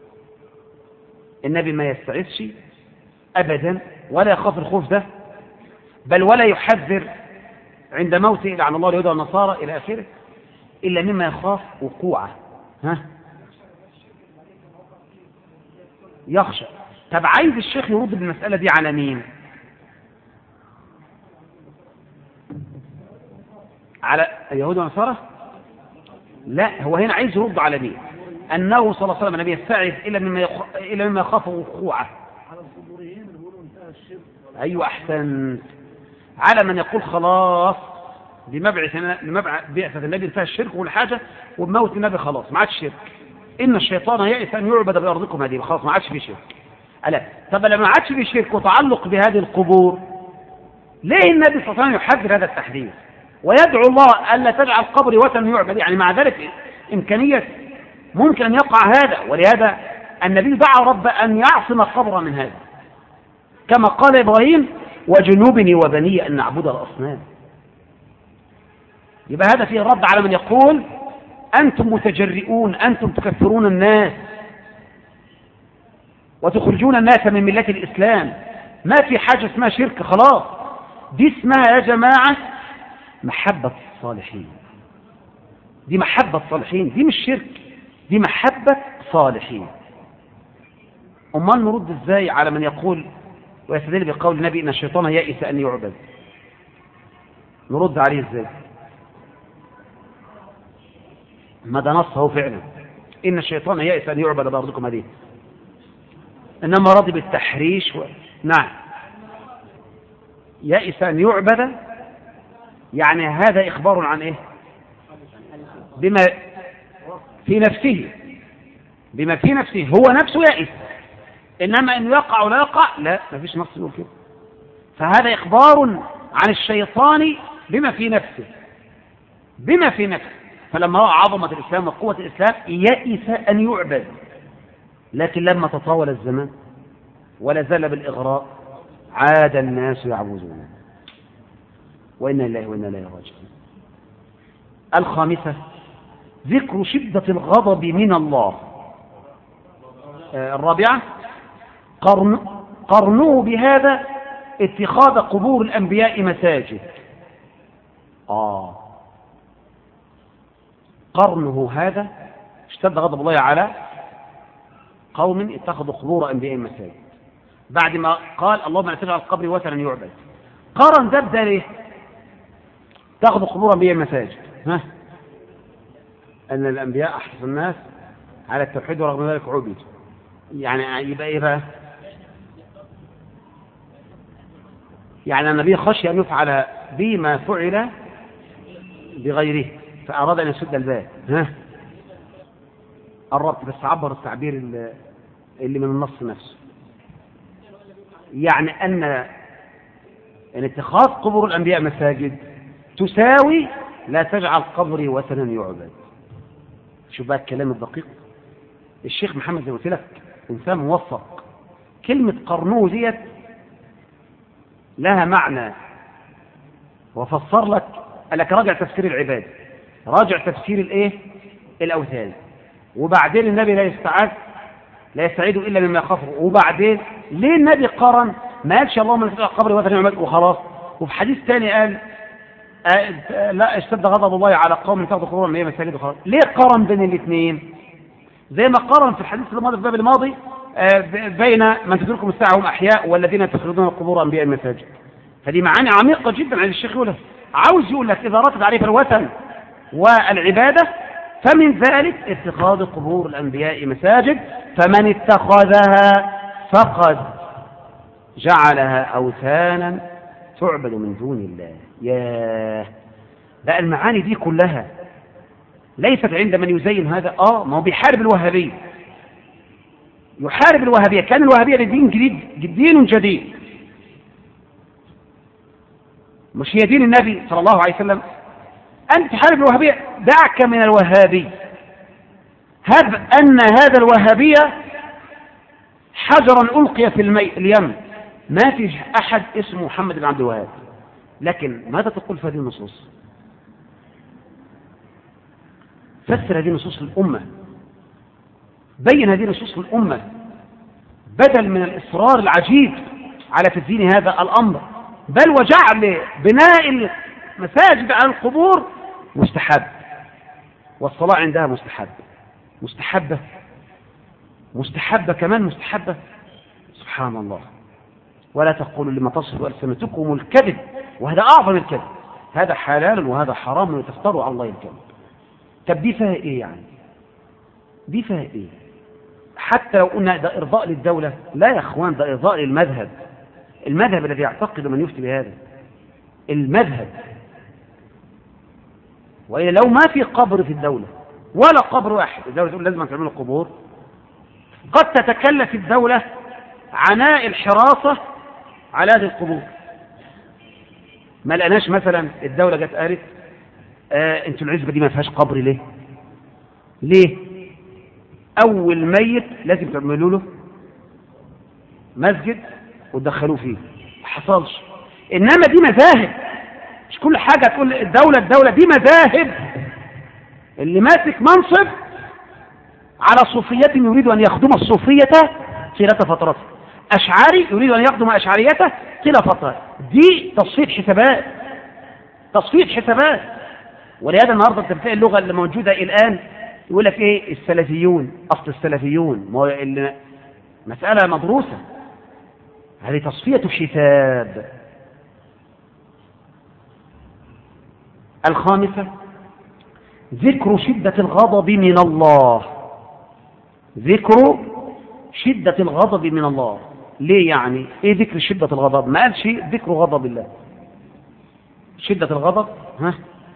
النبي ما يستعذش أبدا، ولا يخاف الخوف ده، بل ولا يحذر عند موته لعن الله اليهود والنصارى إلى آخره، إلا مما يخاف وقوعه. يخشى. طب عايز الشيخ يرد بالمسألة دي على مين؟ على اليهود والنصارى؟ لا، هو هنا عايز يرد على مين؟ أنه صلى الله عليه وسلم لم يستعذ إلا مما يخاف وقوعه. على القبوريين اللي بيقولوا انتهى الشرك. أيوة أحسن. على من يقول خلاص بمبعث بعثة النبي انتهى الشرك والحاجة، وبموت النبي خلاص ما عادش شرك. إن الشيطان يئس أن يعبد بأرضكم هذه، خلاص ما عادش في شرك. ألا طب لما ما عادش في شرك وتعلق بهذه القبور، ليه النبي صلى الله عليه وسلم يحذر هذا التحذير ويدعو الله ألا تجعل قبري وثن يعبد؟ يعني مع ذلك إمكانية ممكن أن يقع هذا، ولهذا النبي دعا رب أن يعصم القبر من هذا، كما قال إبراهيم: وجنوبني وبني أن نعبد الأصنام. يبقى هذا فيه الرد على من يقول أنتم متجرئون، أنتم تكفرون الناس وتخرجون الناس من ملة الإسلام، ما في حاجة اسمها شرك، خلاص. دي اسمها يا جماعة محبة الصالحين، دي محبة الصالحين، دي مش شرك، دي محبة صالحين. أمال نرد ازاي على من يقول ويستدل بقول النبي إن الشيطان يئس أن يعبد؟ نرد عليه ازاي؟ ما ده نصه فعلا، إن الشيطان يئس أن يعبد بأرضكم هذه، إنما رضي بالتحريش نعم، يئس أن يعبد يعني هذا إخبار عن إيه؟ بما في نفسه، بما في نفسه، هو نفسه يئس، إنما إنه يقع ولا يقع لا، ما فيش نص يقول كده. فهذا إخبار عن الشيطان بما في نفسه، بما في نفسه. فلما رأى عظمة الإسلام وقوة الإسلام يئس أن يعبد، لكن لما تطاول الزمان ولا زال بالإغراء عاد الناس يعبدون. وإنا لله وإنا إليه راجعون. الخامسة ذكر شدة الغضب من الله. الرابعة قرنوه بهذا اتخاذ قبور الأنبياء مساجد. قرنه هذا اشتد غضب الله على قوم اتخذوا قبور أنبياء مساجد، بعد ما قال اللهم لا تجعل القبر وثنا يعبد. قرن ده ليه؟ تاخذوا قبور أنبياء مساجد، أن الأنبياء أحرص الناس على التوحيد ورغم ذلك عبد، يعني يبقى إيه بقى؟ يعني النبي خشي أن يفعل بما فعل بغيره فأراد أن يسد الباب. الربط بس عبر التعبير اللي من النص نفسه، يعني أن اتخاذ قبور الأنبياء مساجد تساوي لا تجعل قبري وثنا يعبد. شوف بقى الكلام الدقيق. الشيخ محمد زي ما قلت لك إنسان موفق، كلمة قرنوه ديت لها معنى، وفسر لك قال لك راجع تفسير العباد، راجع تفسير الايه؟ الأوثان. وبعدين النبي لا يستعيد إلا مما يخافه. وبعدين ليه النبي قرن؟ ما قالش اللهم لا تجعل قبري وثنا يعبد وخلاص. وفي حديث ثاني قال لا اشتد غضب الله على قوم اتخذوا قبور الأنبياء مساجد وخلاص. ليه قرن بين الاثنين؟ زي ما قرن في الحديث الماضي في الباب الماضي بين من تدركهم الساعة هم أحياء والذين يتخذون قبور أنبياء المساجد. فدي معاني عميقة جدا عن الشيخ يقولها. عاوز يقول لك إذا أردت تعريف الوثن والعبادة فمن ذلك اتخاذ قبور الأنبياء مساجد، فمن اتخذها فقد جعلها أوثانا تعبد من دون الله. ياه، بقى المعاني دي كلها ليست عند من يزين هذا. ما هو بيحارب الوهابية، يحارب الوهابية، كان الوهابية لدين جديد، دين جديد، مش هي دين النبي صلى الله عليه وسلم. أنت تحارب الوهابية، دعك من الوهابي. هب أن هذا الوهابية حجرا ألقي في اليم، ما في أحد اسمه محمد بن عبد الوهاب. لكن ماذا تقول في هذه النصوص؟ فسر هذه النصوص للأمة، بين هذه النصوص للأمة، بدل من الإصرار العجيب على تزيين هذا الأمر، بل وجعل بناء المساجد على القبور مستحب، والصلاة عندها مستحبة كمان مستحبة. سبحان الله. ولا تقولوا لما تصف ألسنتكم الكذب، وهذا أعظم الكذب، هذا حلال وهذا حرام وتفتروا على الله الكذب. طب دي فيها إيه يعني؟ دي فيها إيه؟ حتى لو قلنا ده إرضاء للدولة، لا يا أخوان، ده إرضاء للمذهب، المذهب الذي يعتقد من يفتي بهذا المذهب. وإلا لو ما في قبر في الدولة ولا قبر واحد، الدولة تقول لازم تعملوا قبور، قد تتكلف الدولة عناء الحراسة على هذه القبور. ما لقناش مثلا الدولة جت قالت انتوا العزبة دي ما فيهاش قبر ليه؟ أول ميت لازم تعملوا له مسجد وتدخلوه فيه، ما حصلش. إنما دي مذاهب، مش كل حاجة تقول الدولة دي مذاهب. اللي ماسك منصب على صوفية يريد أن يخدم الصوفية طيلة فترته، أشعري يريد أن يخدم أشعريته طيلة فترة. دي تصفية حسابات، تصفية حسابات. ولهذا النهارده انت بتلاقي اللغة اللي موجودة الآن يقول لك ايه السلفيون، أصل السلفيون مسألة مدروسة. هذه تصفية حساب. الخامسة ذكر شدة الغضب من الله. ذكر شدة الغضب من الله. ليه يعني؟ ايه ذكر شدة الغضب؟ ما قالش ذكر غضب الله. شدة الغضب ها؟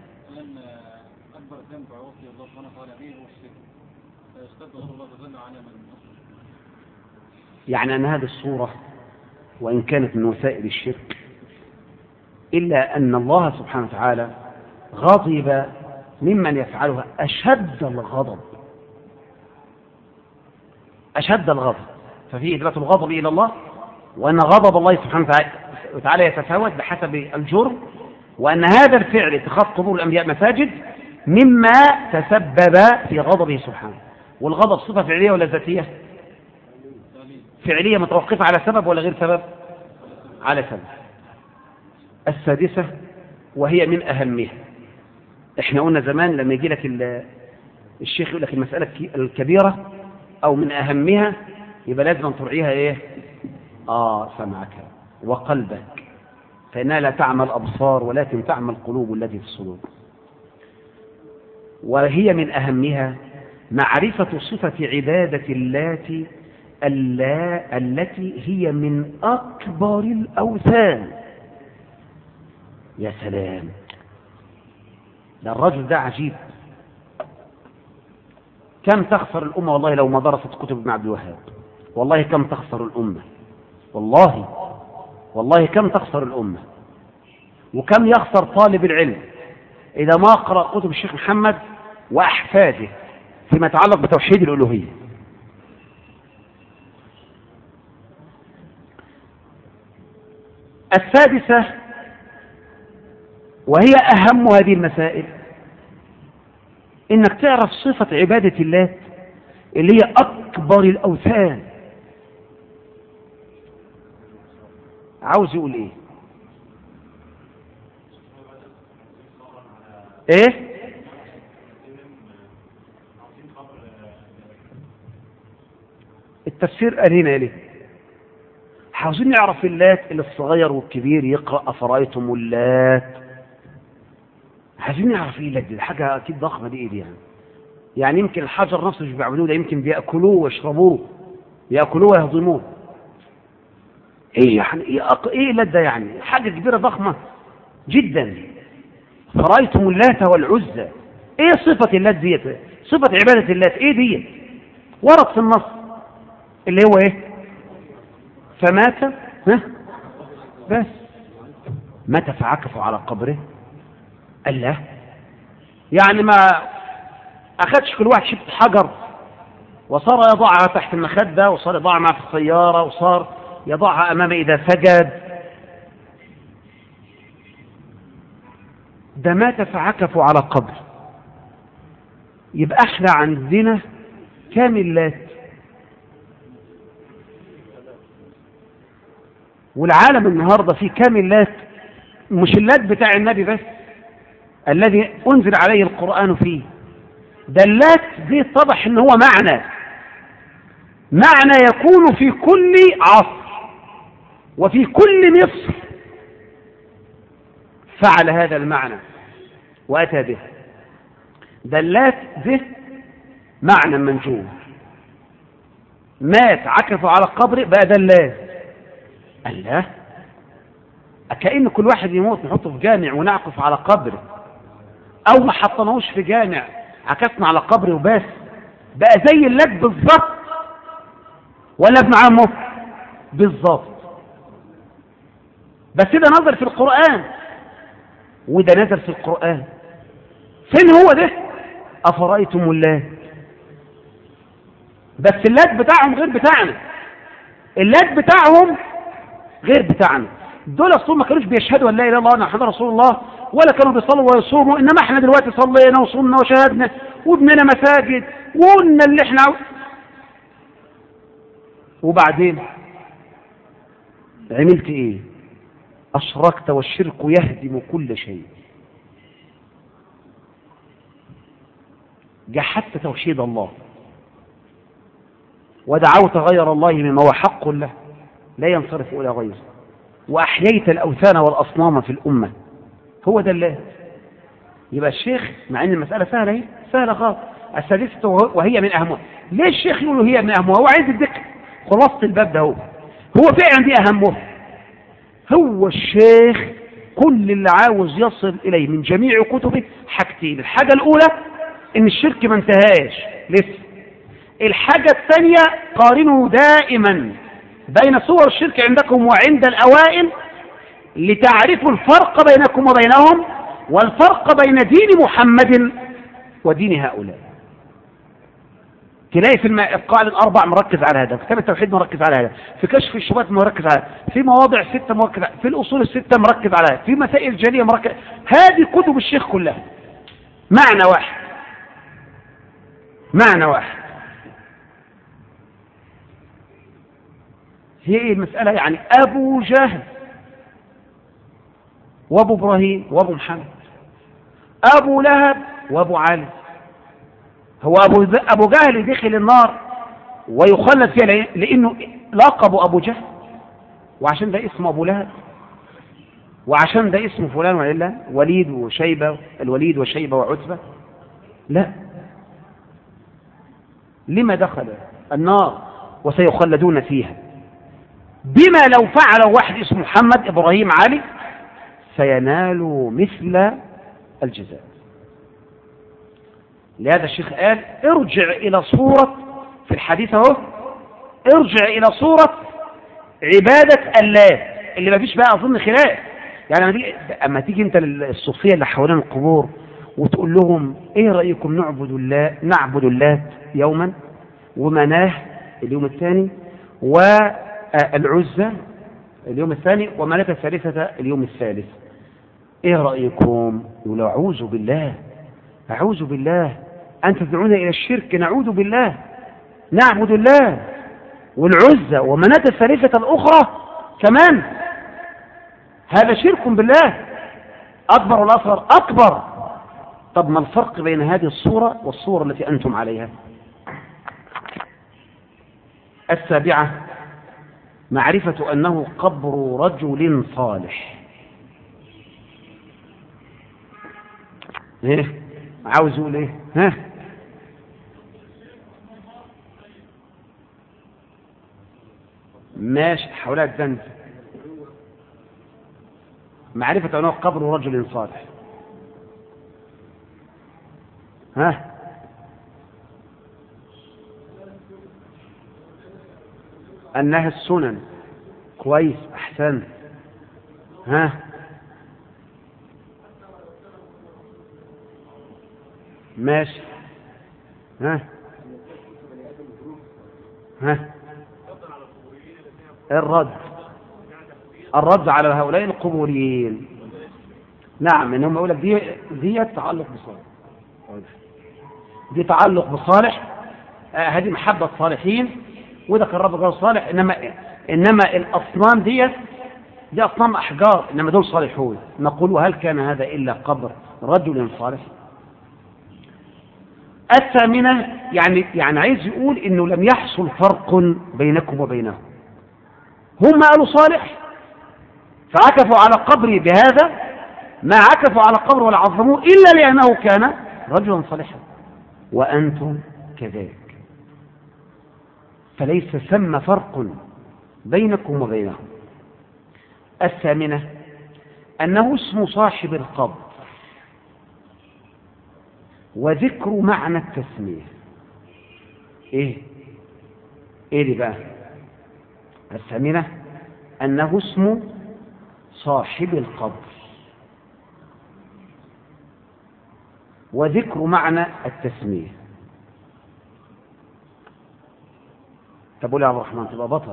يعني أن هذه الصورة وإن كانت من وسائل الشرك إلا أن الله سبحانه وتعالى غضب ممن يفعلها أشد الغضب، أشد الغضب. ففيه إثبات الغضب إلى الله، وأن غضب الله سبحانه وتعالى يتفاوت بحسب الجرم، وأن هذا الفعل اتخاذ قبور الأنبياء مساجد مما تسبب في غضبه سبحانه. والغضب صفة فعلية ولا ذاتية؟ فعلية متوقفة على سبب ولا غير سبب؟ على سبب. السادسة وهي من أهمها، احنا قلنا زمان لما يجي لك الشيخ يقول لك المسألة الكبيرة أو من أهمها يبقى لازم أن ترعيها إيه؟ سمعك وقلبك، فإنها لا تعمى الأبصار ولكن تعمى القلوب التي في الصدور. وهي من أهمها معرفة صفة عبادة اللات التي هي من أكبر الأوثان. يا سلام، ده الرجل ده عجيب. كم تخسر الأمة والله لو ما درست كتب ابن عبد الوهاب. والله كم تخسر الأمة، والله كم تخسر الأمة، وكم يخسر طالب العلم إذا ما قرأ كتب الشيخ محمد وأحفاده فيما يتعلق بتوحيد الألوهية. السادسة وهي أهم هذه المسائل إنك تعرف صفة عبادة الله اللي هي أكبر الأوثان. عاوز يقول إيه؟ التفسير قال هنا ليه؟ عاوزين نعرف اللات اللي الصغير والكبير يقرأ أفرأيتم اللات. عايزين نعرف ايه اللات دي، حاجة أكيد ضخمة دي. ايه دي يعني يمكن الحجر نفسه مش بيعبدوه، ده يمكن بيأكلوه ويشربوه، يأكلوه ويهضموه. ايه يعني ايه اللات ده؟ يعني حاجة كبيرة ضخمة جدا. فرأيتم اللات والعزى. ايه صفة اللات دي؟ صفة عبادة اللات ايه دي؟ ورد في النص اللي هو ايه؟ فمات بس مات فعكفوا على قبره. الله، يعني ما أخدش كل واحد شبت حجر وصار يضعها تحت المخدة، وصار يضعها معه في السيارة، وصار يضعها أمامه إذا سجد. ده مات فعكفوا على قبر. يبقى احنا عندنا كاملات، والعالم النهاردة فيه كاملات، مش اللات بتاع النبي بس الذي أنزل عليه القرآن فيه. ده اللات دي اتضح ان هو معنى يكون في كل عصر وفي كل مصر. فعل هذا المعنى وأتى به. ده اللات ده معنى منجوم. مات عكفوا على القبر بقى ده اللات. الله، كأن كل واحد يموت نحطه في جامع ونعكف على قبره، او ما حطناهوش في جامع عكفنا على قبره وبس، بقى زي اللات بالظبط. ولا ابن عمه بالظبط. بس ده نزل في القرآن وده نزل في القرآن. فين هو ده؟ أفرأيتم اللات. بس اللات بتاعهم غير بتاعنا، اللات بتاعهم غير بتاعنا. دول اصلا ما كانوش بيشهدوا ان لا اله الا الله وان محمد رسول الله، ولا كانوا بيصلوا ويصوموا، إنما احنا دلوقتي صلينا وصمنا وشهدنا وبنينا مساجد وقلنا اللي احنا وبعدين عملت ايه؟ أشركت، والشرك يهدم كل شيء. جحدت توحيد الله ودعوت غير الله مما هو حق له لا ينصرف إلى غيره، وأحييت الأوثان والأصنام في الأمة. هو ده الله. يبقى الشيخ، مع أن المسألة سهلة، هي سهلة خالص، السادسة وهي من أهمها. ليه الشيخ يقول هي من أهمها؟ هو عايز الذكر، خلاصة الباب ده هو فعلا دي أهمها. هو الشيخ كل اللي عاوز يصل إليه من جميع كتبه حاجتين: الحاجة الأولى إن الشرك ما انتهاش لسه. الحاجة الثانية قارنوا دائما بين صور الشرك عندكم وعند الأوائل لتعرفوا الفرق بينكم وبينهم، والفرق بين دين محمد ودين هؤلاء. تلاقي في القاعدة الأربع مركز على هذا، في كتاب التوحيد مركز على هذا، في كشف الشبهات مركز على هذا، في مواضع 6 مركز على، في الأصول 6 مركز على هذا، في مسائل جلية مركز. هذه كتب الشيخ كلها معنى واحد، معنى واحد. هي ايه المسألة؟ يعني أبو جهل وأبو إبراهيم وأبو محمد، أبو لهب وأبو علي. هو أبو جهل دخل النار ويخلد فيها لأنه لقبه أبو جهل، وعشان ده اسمه أبو لهب، وعشان ده اسمه فلان ولا وليد وشيبة، الوليد وشيبة وعتبة. لا، لما دخل النار وسيخلدون فيها؟ بما لو فعل واحد اسمه محمد إبراهيم علي سينالوا مثل الجزاء. لهذا الشيخ قال ارجع إلى صورة، في الحديث اهو، ارجع إلى صورة عبادة اللات اللي ما فيش بقى أظن خلاف. يعني أما تيجي أنت للصوفية اللي حوالين القبور وتقول لهم إيه رأيكم نعبد اللات يوما، ومناه اليوم الثاني، والعزة اليوم الثاني، ومناة الثالثة اليوم الثالث، إيه رأيكم؟ يقولوا أعوذ بالله، أعوذ بالله، أنت تدعون إلى الشرك، نعوذ بالله، نعبد الله والعزة ومناة الثالثة الأخرى كمان، هذا شرك بالله أكبر والأصغر أكبر. طب ما الفرق بين هذه الصورة والصورة التي أنتم عليها؟ السابعة معرفة أنه قبر رجل صالح. ايه عاوز يقول ايه؟ ها، ماشي حولها الذنب. معرفة أنه قبر رجل صالح. ها، أنها السنن. كويس، أحسن. ها، ماشي. ها، الرد على هؤلاء القبوريين. نعم، انهم يقول لك دي تعلق بصالح، دي تعلق بصالح، هذه محبة صالحين، وده كان رب غير صالح. انما الاصنام دي اصنام احجار، انما دول صالحون. نقول وهل كان هذا الا قبر رجل صالح؟ الثامنة يعني عايز يقول انه لم يحصل فرق بينكم وبينهم. هم قالوا صالح فعكفوا على قبري بهذا ما عكفوا على قبر ولا عظموه إلا لأنه كان رجلا صالحا، وأنتم كذلك، فليس ثم فرق بينكم وبينهم. الثامنة أنه اسم صاحب القبر وذكر معنى التسمية. ايه دي بقى؟ الثامنة أنه اسم صاحب القبر وذكر معنى التسمية. تقول يا عبد الرحمن تبقى بطل.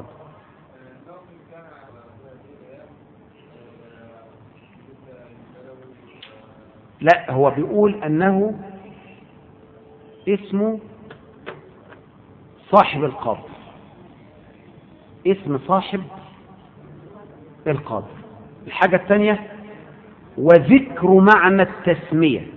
لا، هو بيقول أنه اسمه صاحب القبر، اسم صاحب القبر. الحاجة الثانية وذكر معنى التسمية،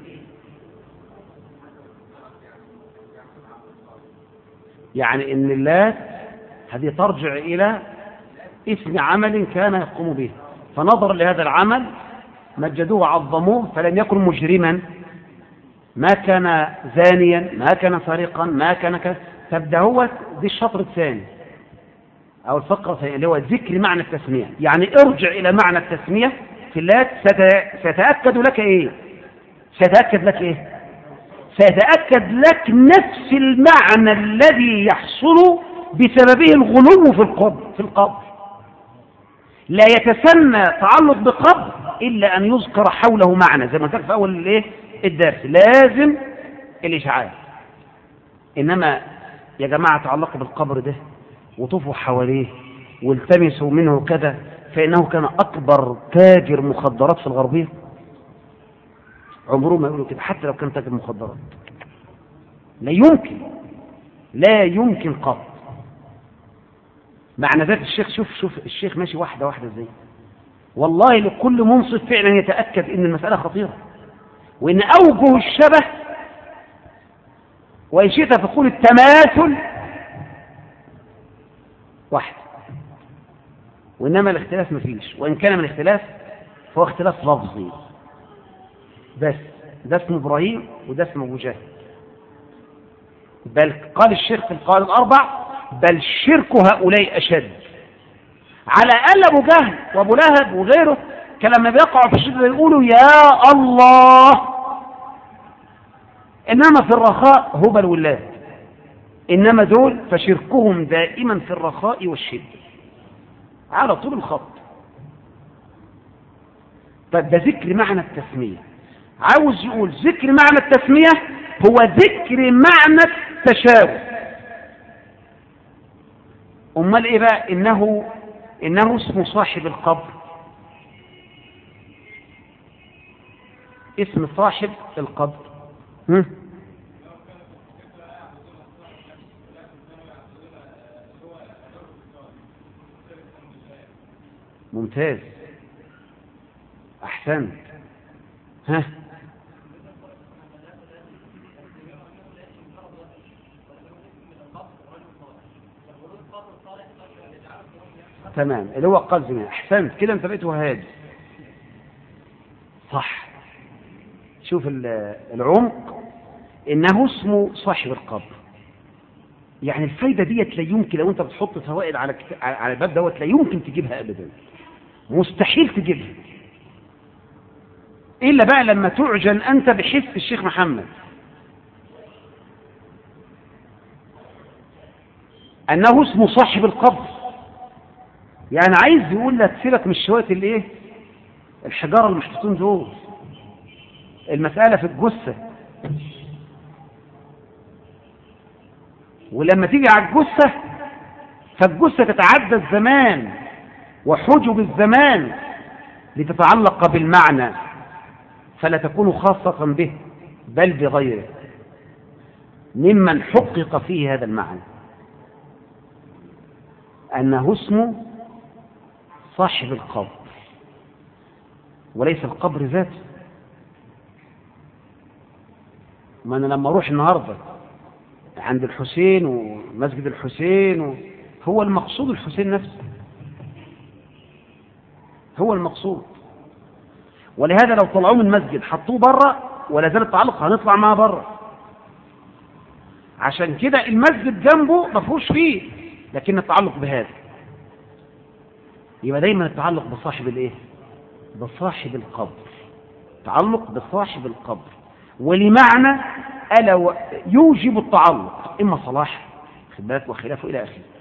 يعني ان اللات هذه ترجع الى اسم عمل كان يقوم به، فنظرا لهذا العمل مجدوه وعظموه، فلم يكن مجرما، ما كان زانيا، ما كان سارقا، ما كان تبدا هو دي الشطر الثاني او الفقره الثانيه اللي هو ذكر معنى التسميه. يعني ارجع الى معنى التسميه في اللات، سيتاكد لك ايه؟ سيتاكد لك ايه؟ سيتاكد لك نفس المعنى الذي يحصل بسببه الغلو في القبر. لا يتسنى تعلق بقبر الا ان يذكر حوله معنى، زي ما قلت في اول الايه الدرس، لازم الاشعاع. انما يا جماعه تعلقوا بالقبر ده وطوفوا حواليه والتمسوا منه كذا، فانه كان اكبر تاجر مخدرات في الغربيه. عمرهم ما يقولوا كده، حتى لو كان تاجر مخدرات. لا يمكن، لا يمكن قط. معنى ذلك الشيخ، شوف الشيخ ماشي واحده واحده ازاي. والله لكل منصف فعلا يتاكد ان المساله خطيره، وان اوجه الشبه وان شئت فقول التماثل واحد، وانما الاختلاف ما فيش، وان كان من الاختلاف فهو اختلاف لفظي بس. ده اسمه ابراهيم وده اسمه ابو جهل. بل قال الشيخ في القواعد الاربع بل شرك هؤلاء اشد. على الاقل ابو جهل وابو لهب وغيره كان لما بيقعوا في الشرك يقولوا يا الله، انما في الرخاء هبل واللات. انما دول فشركهم دائما في الرخاء والشده على طول الخط. طيب ده ذكر معنى التسميه. عاوز يقول ذكر معنى التسميه هو ذكر معنى التشابه. امال ايه بقى؟ انه اسم صاحب القبر، اسم صاحب القبر. ممتاز، احسنت. تمام، اللي هو قصدي. احسنت كده، انت بقيت وهادي صح. شوف العمق، انه اسمه صاحب القبر. يعني الفايده ديت لا يمكن، لو انت بتحط فوائد على الباب دوت لا يمكن تجيبها ابدا، مستحيل تجيبها الا بقى لما تعجن انت بحس الشيخ محمد انه اسمه صاحب القبر. يعني عايز يقول لك سيبك من شويه الايه الحجاره المحطوطين دول، المساله في الجثه. ولما تيجي على الجثه فالجثه تتعدى الزمان وحجب الزمان لتتعلق بالمعنى، فلا تكون خاصه به بل بغيره ممن حقق فيه هذا المعنى، انه اسمه صاحب القبر وليس القبر ذاته. ما انا لما اروح النهارده عند الحسين ومسجد الحسين هو المقصود الحسين نفسه، هو المقصود. ولهذا لو طلعوه من المسجد حطوه بره ولا زال التعلق هنطلع معاه بره. عشان كده المسجد جنبه ما فيهوش فيه، لكن التعلق بهذا. يبقى دايما التعلق بصاحب الايه؟ بصاحب القبر. تعلق بصاحب القبر ولمعنى ألا يوجب التعلق، إما صلاح خبات وخلافه إلى آخره.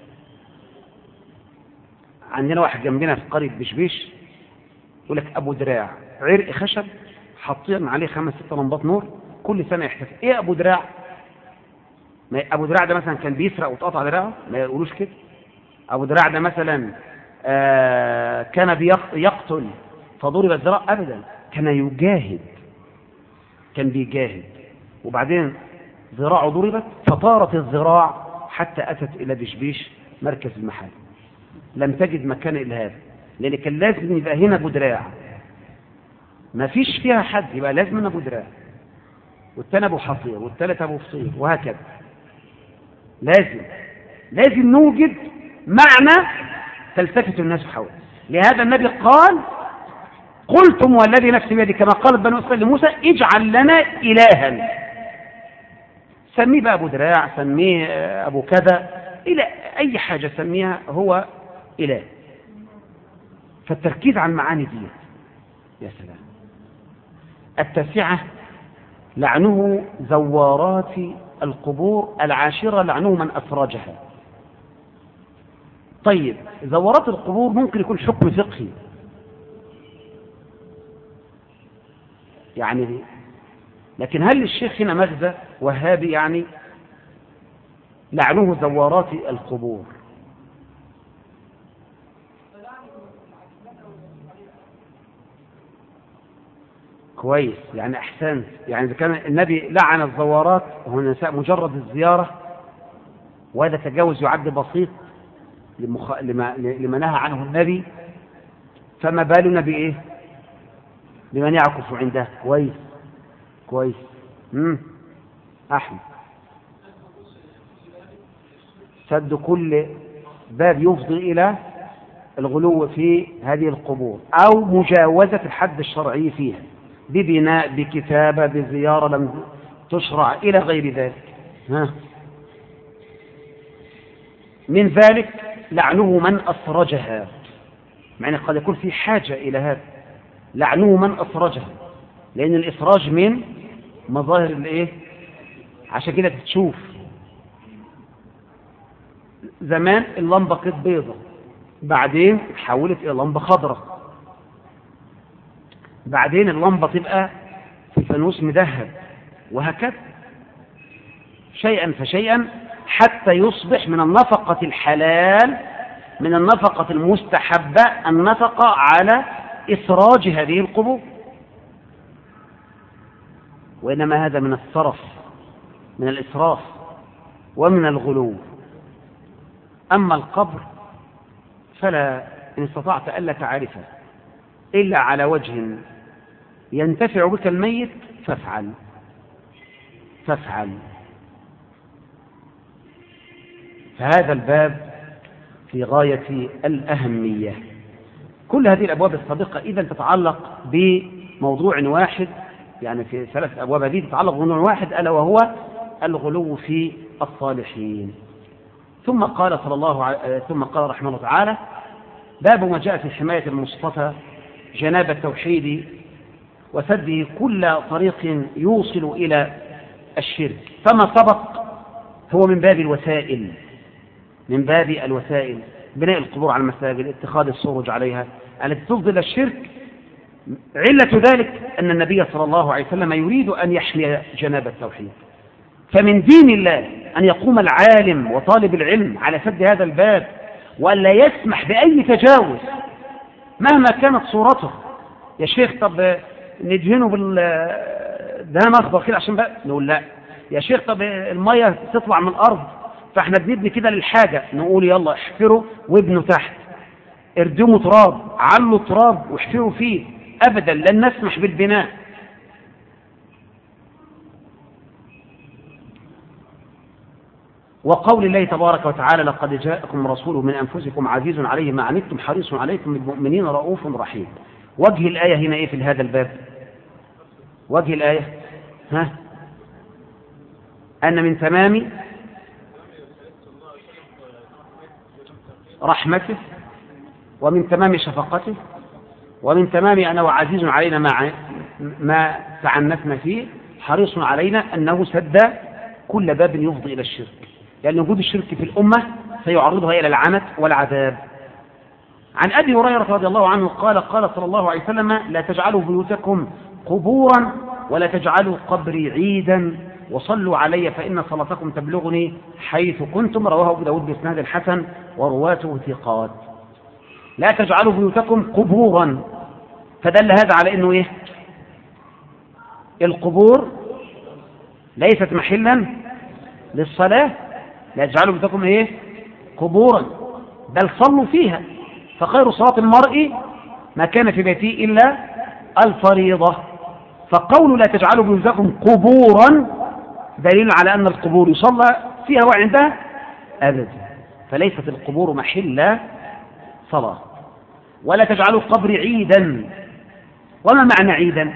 عندنا واحد جنبنا في قرية بشبيش يقول لك أبو دراع، عرق خشب حاطين عليه 5-6 لمبات نور، كل سنة يحتفل. إيه أبو دراع؟ ما أبو دراع ده مثلا كان بيسرق وتقطع دراعه؟ ما يقولوش كده. أبو دراع ده مثلا كان بيقتل فضرب الذراع؟ أبدا، كان يجاهد كان بيجاهد، وبعدين ذراعه ضربت فطارت الذراع حتى أتت إلى بشبيش مركز المحل، لم تجد مكان إلا هذا، لأن كان لازم يبقى هنا أبو دراع، ما فيش فيها حد، يبقى لازم أبو دراع، والتاني أبو حصير، والتالت أبو فصير، وهكذا. لازم نوجد معنى تلتفت الناس حوله. لهذا النبي قال: قلتم والذي نفسي بيدي، كما قالت بنو إسرائيل لموسى: اجعل لنا إلها، سميه بقى أبو دراع، سميه أبو كذا، إلى أي حاجة سميها، هو إله. فالتركيز على المعاني دي يا سلام. 9 لعنه زوارات القبور. 10 لعنه من أفرجها. طيب، زوارات القبور ممكن يكون حكم فقهي، يعني لكن هل الشيخ هنا مغزى وهابي؟ يعني لعنه زوارات القبور. كويس، يعني أحسنت. يعني إذا كان النبي لعن الزوارات وهو النساء مجرد الزيارة، وهذا تجاوز يعد بسيط لما نهى عنه النبي، فما بالنا بإيه؟ لمن يعكف عنده. كويس. أحمد: سد كل باب يفضي إلى الغلو في هذه القبور، أو مجاوزة الحد الشرعي فيها ببناء، بكتابة، بزيارة لم تشرع، إلى غير ذلك. من ذلك لعنه من أسرجها، معنى قد يكون في حاجة إلى هذا. لعنه من أسرجها، لأن الإسراج من مظاهر الإيه؟ عشان كده تشوف زمان اللمبة كانت بيضة، بعدين اتحولت إلى لمبة خضراء، بعدين اللمبة تبقى في فانوس مذهب، وهكذا شيئا فشيئا حتى يصبح من النفقة الحلال، من النفقة المستحبة، النفقة على إسراج هذه القبور. وإنما هذا من الصرف، من الإسراف ومن الغلو. أما القبر فلا، إن استطعت ألا تعرفه إلا على وجه ينتفع بك الميت فافعل. فهذا الباب في غاية الأهمية. كل هذه الأبواب السابقة إذا تتعلق بموضوع واحد، يعني في 3 أبواب هذه تتعلق بموضوع واحد، ألا وهو الغلو في الصالحين. ثم قال رحمه الله تعالى: باب ما جاء في حماية المصطفى جناب التوحيد وسده كل طريق يوصل إلى الشرك. فما سبق هو من باب الوسائل، بناء القبور على المساجد، اتخاذ السروج عليها التي تفضي إلى الشرك. علة ذلك أن النبي صلى الله عليه وسلم يريد أن يحمي جناب التوحيد، فمن دين الله أن يقوم العالم وطالب العلم على سد هذا الباب، وألا يسمح بأي تجاوز مهما كانت صورته. يا شيخ طب ندهنه بالدهان أخضر كده عشان بقى، نقول لا. يا شيخ طب المية تطلع من الأرض فاحنا بنبني كده للحاجة، نقول يلا احفروا وابنوا تحت، اردموا تراب، علوا تراب واحفروا فيه. أبدا لن نسمح بالبناء. وقول الله تبارك وتعالى: لقد جاءكم رسول من أنفسكم عزيز عليه ما عنتم حريص عليكم بالمؤمنين رؤوف رحيم. وجه الآية هنا إيه في هذا الباب؟ وجه الآية أن من تمام رحمته، ومن تمام شفقته، ومن تمام أنه عزيز علينا ما تعنتنا فيه، حريص علينا أنه سد كل باب يفضي إلى الشرك، لأن وجود الشرك في الأمة سيعرضها إلى العنت والعذاب. عن أبي هريرة رضي الله عنه قال صلى الله عليه وسلم: لا تجعلوا بيوتكم قبورا ولا تجعلوا قبري عيدا وصلوا علي فإن صلاتكم تبلغني حيث كنتم. رواه أبو داود بإسناد حسن ورواته ثقات. لا تجعلوا بيوتكم قبورا، فدل هذا على أنه إيه؟ القبور ليست محلا للصلاة، لا تجعلوا بيوتكم ايه قبورا بل صلوا فيها، فخير صلاة المرء ما كان في بيته إلا الفريضة. فقول لا تجعلوا بيوتكم قبورا دليل على أن القبور يصلى فيها وعندها أبدا، فليست القبور محل صلاة. ولا تجعلوا قبري عيدا. وما معنى عيدا؟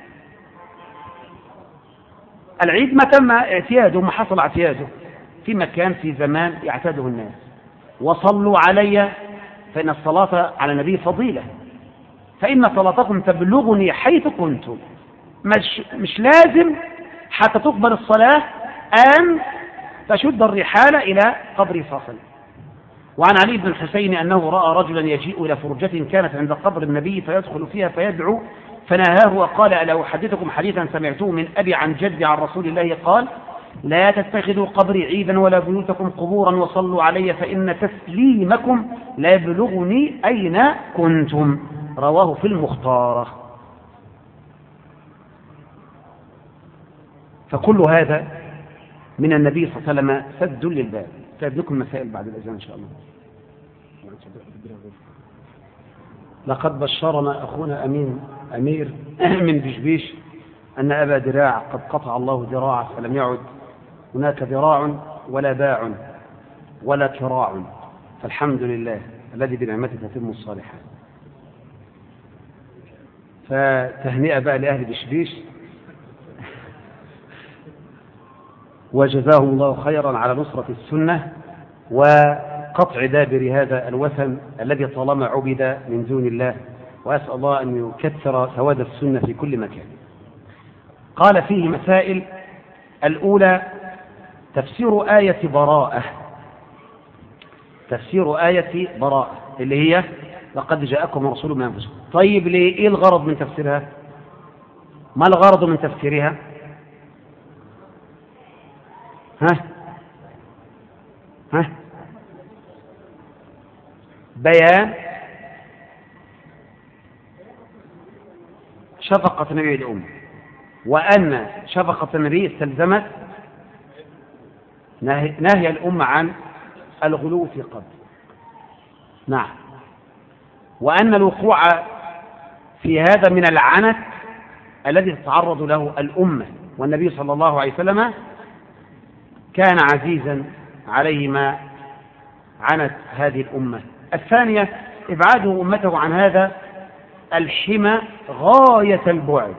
العيد ما تم اعتياده، ما حصل اعتياده في مكان في زمان يعتاده الناس. وصلوا علي فإن الصلاة على النبي فضيلة، فإن صلاتكم تبلغني حيث كنتم. مش لازم حتى تقبل الصلاة أن تشد الرحال إلى قبر فاصل. وعن علي بن الحسين أنه رأى رجلا يجيء إلى فرجة كانت عند قبر النبي فيدخل فيها فيدعو، فنهاه وقال ألا أحدثكم حديثا سمعته من أبي عن جدي عن رسول الله قال لا تتخذوا قبري عيدا ولا بيوتكم قبورا وصلوا علي فإن تسليمكم لا يبلغني أين كنتم. رواه في المختارة. فكل هذا من النبي صلى الله عليه وسلم سد للباب. سأبدلكم مسائل بعد الأذان إن شاء الله. لقد بشرنا أخونا أمير من بشبيش أن أبا دراع قد قطع الله ذراعه فلم يعد هناك ذراع ولا باع ولا كراع، فالحمد لله الذي بنعمته تتم الصالحات. فتهنئة بقى لأهل بشبيش وجزاهم الله خيرا على نصرة السنة وقطع دابر هذا الوثن الذي طالما عبد من دون الله، وأسأل الله أن يكثر سواد السنة في كل مكان. قال فيه مسائل. الأولى تفسير آية براءة. تفسير آية براءة اللي هي لقد جاءكم رسول من أنفسكم. طيب ليه؟ إيه الغرض من تفسيرها؟ ما الغرض من تفسيرها؟ بيان شفقة النبي الأمة، وأن شفقة النبي استلزمت نهي الأمة عن الغلو في قبر. نعم. وأن الوقوع في هذا من العنت الذي تتعرض له الأمة، والنبي صلى الله عليه وسلم كان عزيزا عليه ما عنت هذه الأمة. الثانية إبعاده أمته عن هذا الحمى غاية البعد،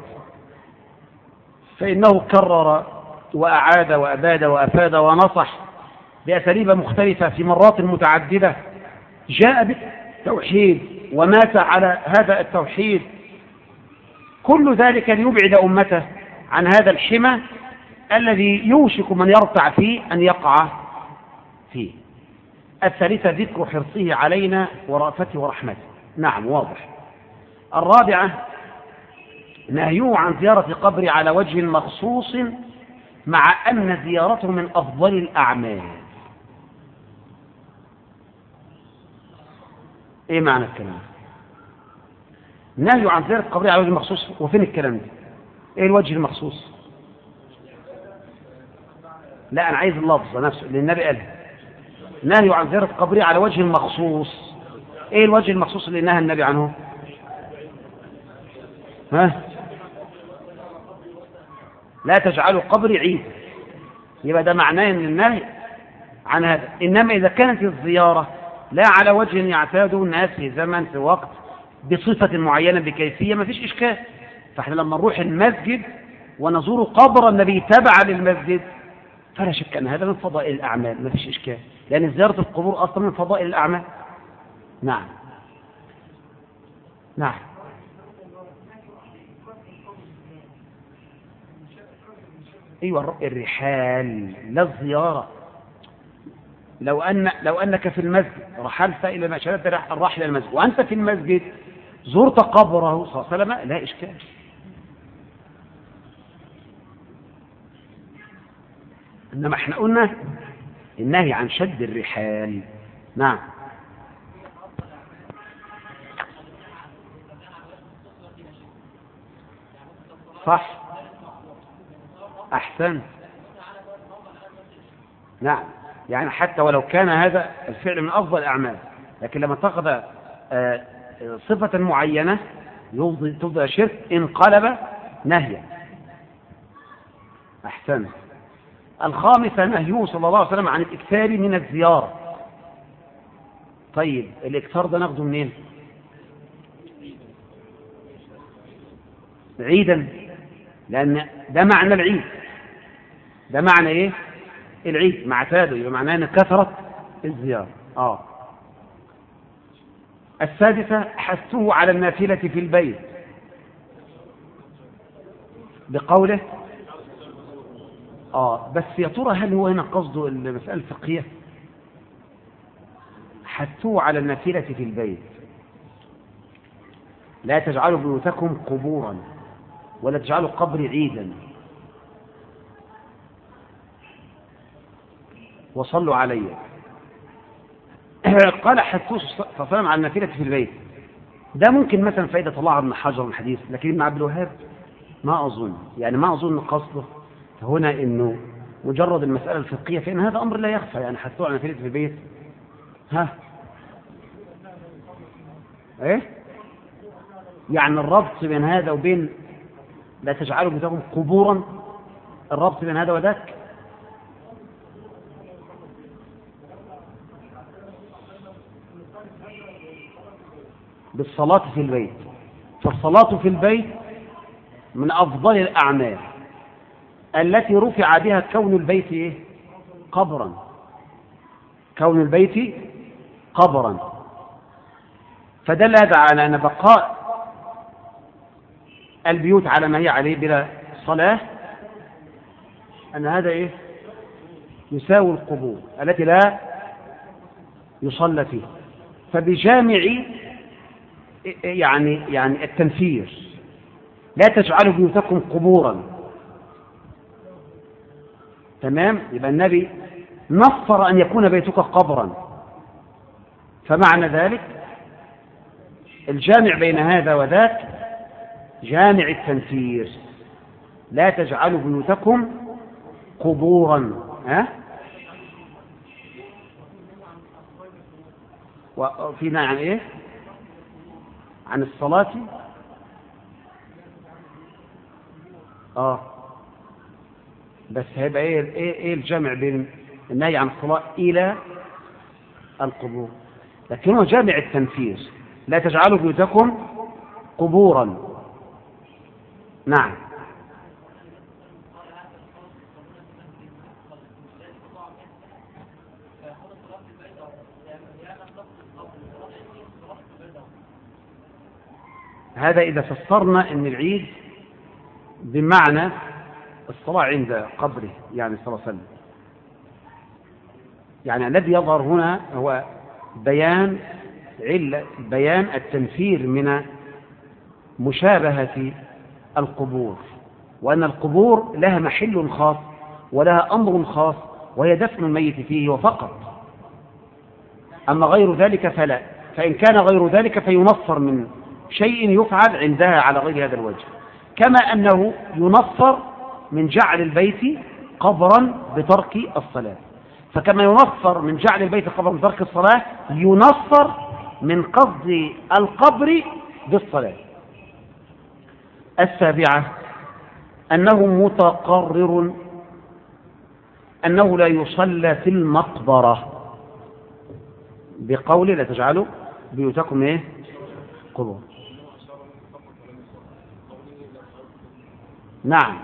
فإنه كرر وأعاد وأباد وأفاد ونصح بأساليب مختلفة في مرات متعددة. جاء بالتوحيد ومات على هذا التوحيد، كل ذلك ليبعد أمته عن هذا الحمى الذي يوشك من يرتع فيه أن يقع فيه. الثالثة ذكر حرصه علينا ورأفته ورحمته. نعم واضح. الرابعة نهيه عن زيارة قبر على وجه مخصوص مع أن زيارته من أفضل الأعمال. إيه معنى الكلام؟ نهيه عن زيارة قبر على وجه مخصوص، وفين الكلام ده؟ إيه الوجه المخصوص؟ لا أنا عايز اللفظ نفسه اللي النبي قاله. نهيه عن زيارة قبر على وجه مخصوص. إيه الوجه المخصوص اللي نهى النبي عنه؟ لا تجعلوا قبري عيد. يبقى ده معناه ان النهي عن هذا. انما اذا كانت الزياره لا على وجه يعتاده الناس في زمن في وقت بصفه معينه بكيفيه ما فيش اشكال. فاحنا لما نروح المسجد ونزور قبر النبي تبع للمسجد فلا شك ان هذا من فضائل الاعمال، ما فيش اشكال، لان زياره القبور اصلا من فضائل الاعمال. نعم نعم. أيوة الرحال لا الزيارة. لو أنك في المسجد رحلت إلى مشاهد الرحل إلى المسجد وأنت في المسجد زرت قبره صلى الله عليه وسلم لا إشكال. إنما احنا قلنا النهي عن شد الرحال. نعم صح أحسن. نعم، يعني حتى ولو كان هذا الفعل من أفضل الأعمال، لكن لما تأخذ صفة معينة تفضل شرك انقلب نهيا. أحسن. الخامسة نهيه صلى الله عليه وسلم عن الإكثار من الزيارة. طيب الإكثار ده ناخده منين؟ عيدا، لأن ده معنى العيد، ده معنى إيه؟ العيد مع اعتاده، يبقى معناه أن كثرة الزيارة. السادسة حثه على النافلة في البيت بقوله بس يا ترى هل هو هنا قصده المسألة الفقهية؟ حثه على النافلة في البيت، لا تجعلوا بيوتكم قبورا ولا تجعلوا قبري عيدا وصلوا علي. قال حثوه صلى الله عليه وسلم على النافلة في البيت، ده ممكن مثلا فائدة طلعها ابن حجر من الحديث، لكن ابن عبد الوهاب ما أظن قصده هنا إنه مجرد المسألة الفقهية، فإن هذا أمر لا يخفى. يعني حثوه على النافلة في البيت، إيه؟ يعني الربط بين هذا وبين لا تجعلوا بيوتكم قبورا، الربط بين هذا وذاك. بالصلاة في البيت، فالصلاة في البيت من أفضل الأعمال التي رفع بها كون البيت إيه؟ قبرا، كون البيت قبرا. فدل هذا على أن بقاء البيوت على ما هي عليه بلا صلاة، أن هذا إيه؟ يساوي القبور التي لا يصلى فيها. فبجامع يعني التنفير، لا تجعلوا بيوتكم قبورا. تمام؟ يبقى النبي نصر أن يكون بيتك قبرا، فمعنى ذلك الجامع بين هذا وذاك جامع التنفير، لا تجعلوا بيوتكم قبورا. وفينا عن ايه؟ عن الصلاة. بس هيبقى ايه الجامع بين النهي عن الصلاة الى القبور؟ لكن هو جامع التنفير، لا تجعلوا بيوتكم قبورا. نعم. هذا إذا فسرنا أن العيد بمعنى الصلاة عند قبره، يعني صلى الله عليه وسلم. يعني الذي يظهر هنا هو بيان التنفير من مشابهة القبور، وأن القبور لها محل خاص ولها أمر خاص، وهي دفن الميت فيه وفقط. أما غير ذلك فلا، فإن كان غير ذلك فينفر من شيء يفعل عندها على غير هذا الوجه، كما أنه ينفر من جعل البيت قبرا بترك الصلاة. فكما ينفر من جعل البيت قبرا بترك الصلاة، ينفر من قصد القبر بالصلاة. السابعة أنه متقرر أنه لا يصلى في المقبرة بقول لا تجعلوا بيوتكم ايه؟ قبور. نعم،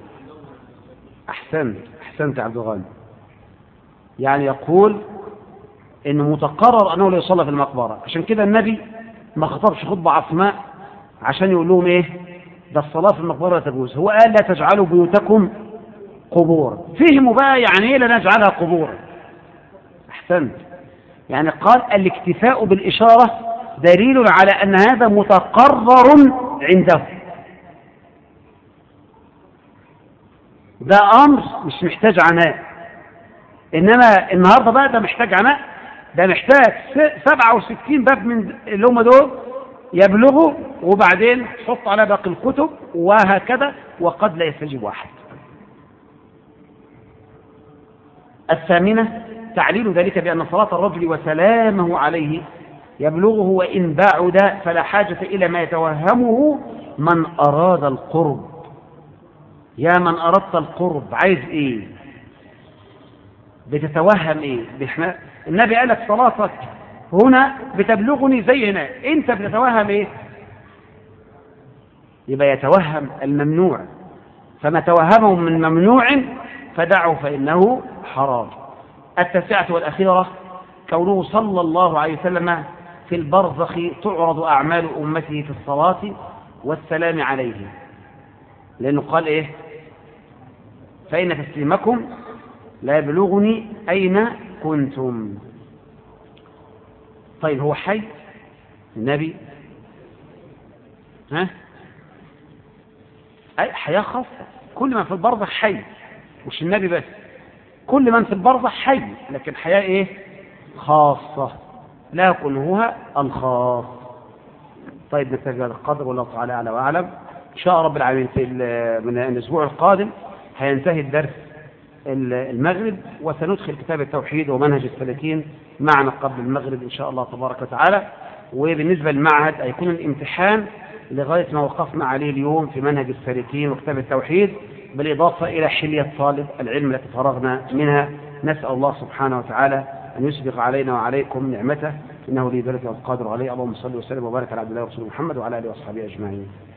أحسنت عبد الغني. يعني يقول إنه متقرر أنه لا يصلى في المقبرة، عشان كده النبي ما خطبش خطبة عصماء عشان يقول لهم إيه؟ ده الصلاة في المقبرة لا تجوز. هو قال لا تجعلوا بيوتكم قبورا. فهموا بقى يعني إيه لا نجعلها قبورا. أحسنت. يعني قال الاكتفاء بالإشارة دليل على أن هذا متقرر عنده. ده أمر مش محتاج عناء، إنما النهاردة بقى ده محتاج عناء، ده محتاج 67 باب من اللي هم دول يبلغوا، وبعدين حط على باقي الكتب وهكذا، وقد لا يستجيب واحد. الثامنة تعليل ذلك بأن صلاة الرجل وسلامه عليه يبلغه وإن بعد، فلا حاجة إلى ما يتوهمه من أراد القرب. يا من أردت القرب، عايز إيه؟ بتتوهم إيه؟ النبي قال لك صلاتك هنا بتبلغني زي هنا، أنت بتتوهم إيه؟ يبقى يتوهم الممنوع، فما توهمه من ممنوع فدعه فإنه حرام. التاسعة والأخيرة كونه صلى الله عليه وسلم في البرزخ تعرض أعمال أمته في الصلاة والسلام عليه، لأنه قال إيه؟ فإن تسليمكم لا يبلغني أين كنتم. طيب هو حي النبي؟ ها؟ أي حياة خاصة، كل من في البرزخ حي، مش النبي بس، كل من في البرزخ حي، لكن حياة إيه؟ خاصة لا كنهها الخاص. طيب نكتفي بهذا القدر، والله تعالى أعلى وأعلم. إن شاء رب العالمين من الأسبوع القادم هينتهي الدرس المغرب، وسندخل كتاب التوحيد ومنهج السالكين معنا قبل المغرب إن شاء الله تبارك وتعالى. وبالنسبة للمعهد هيكون الامتحان لغاية ما وقفنا عليه اليوم في منهج السالكين وكتاب التوحيد، بالإضافة إلى حلية طالب العلم التي فرغنا منها. نسأل الله سبحانه وتعالى أن يسبق علينا وعليكم نعمته، إنه لي ذلك والقادر عليه. اللهم صل وسلم وبارك على عبد الله ورسوله محمد وعلى آله وأصحابه أجمعين.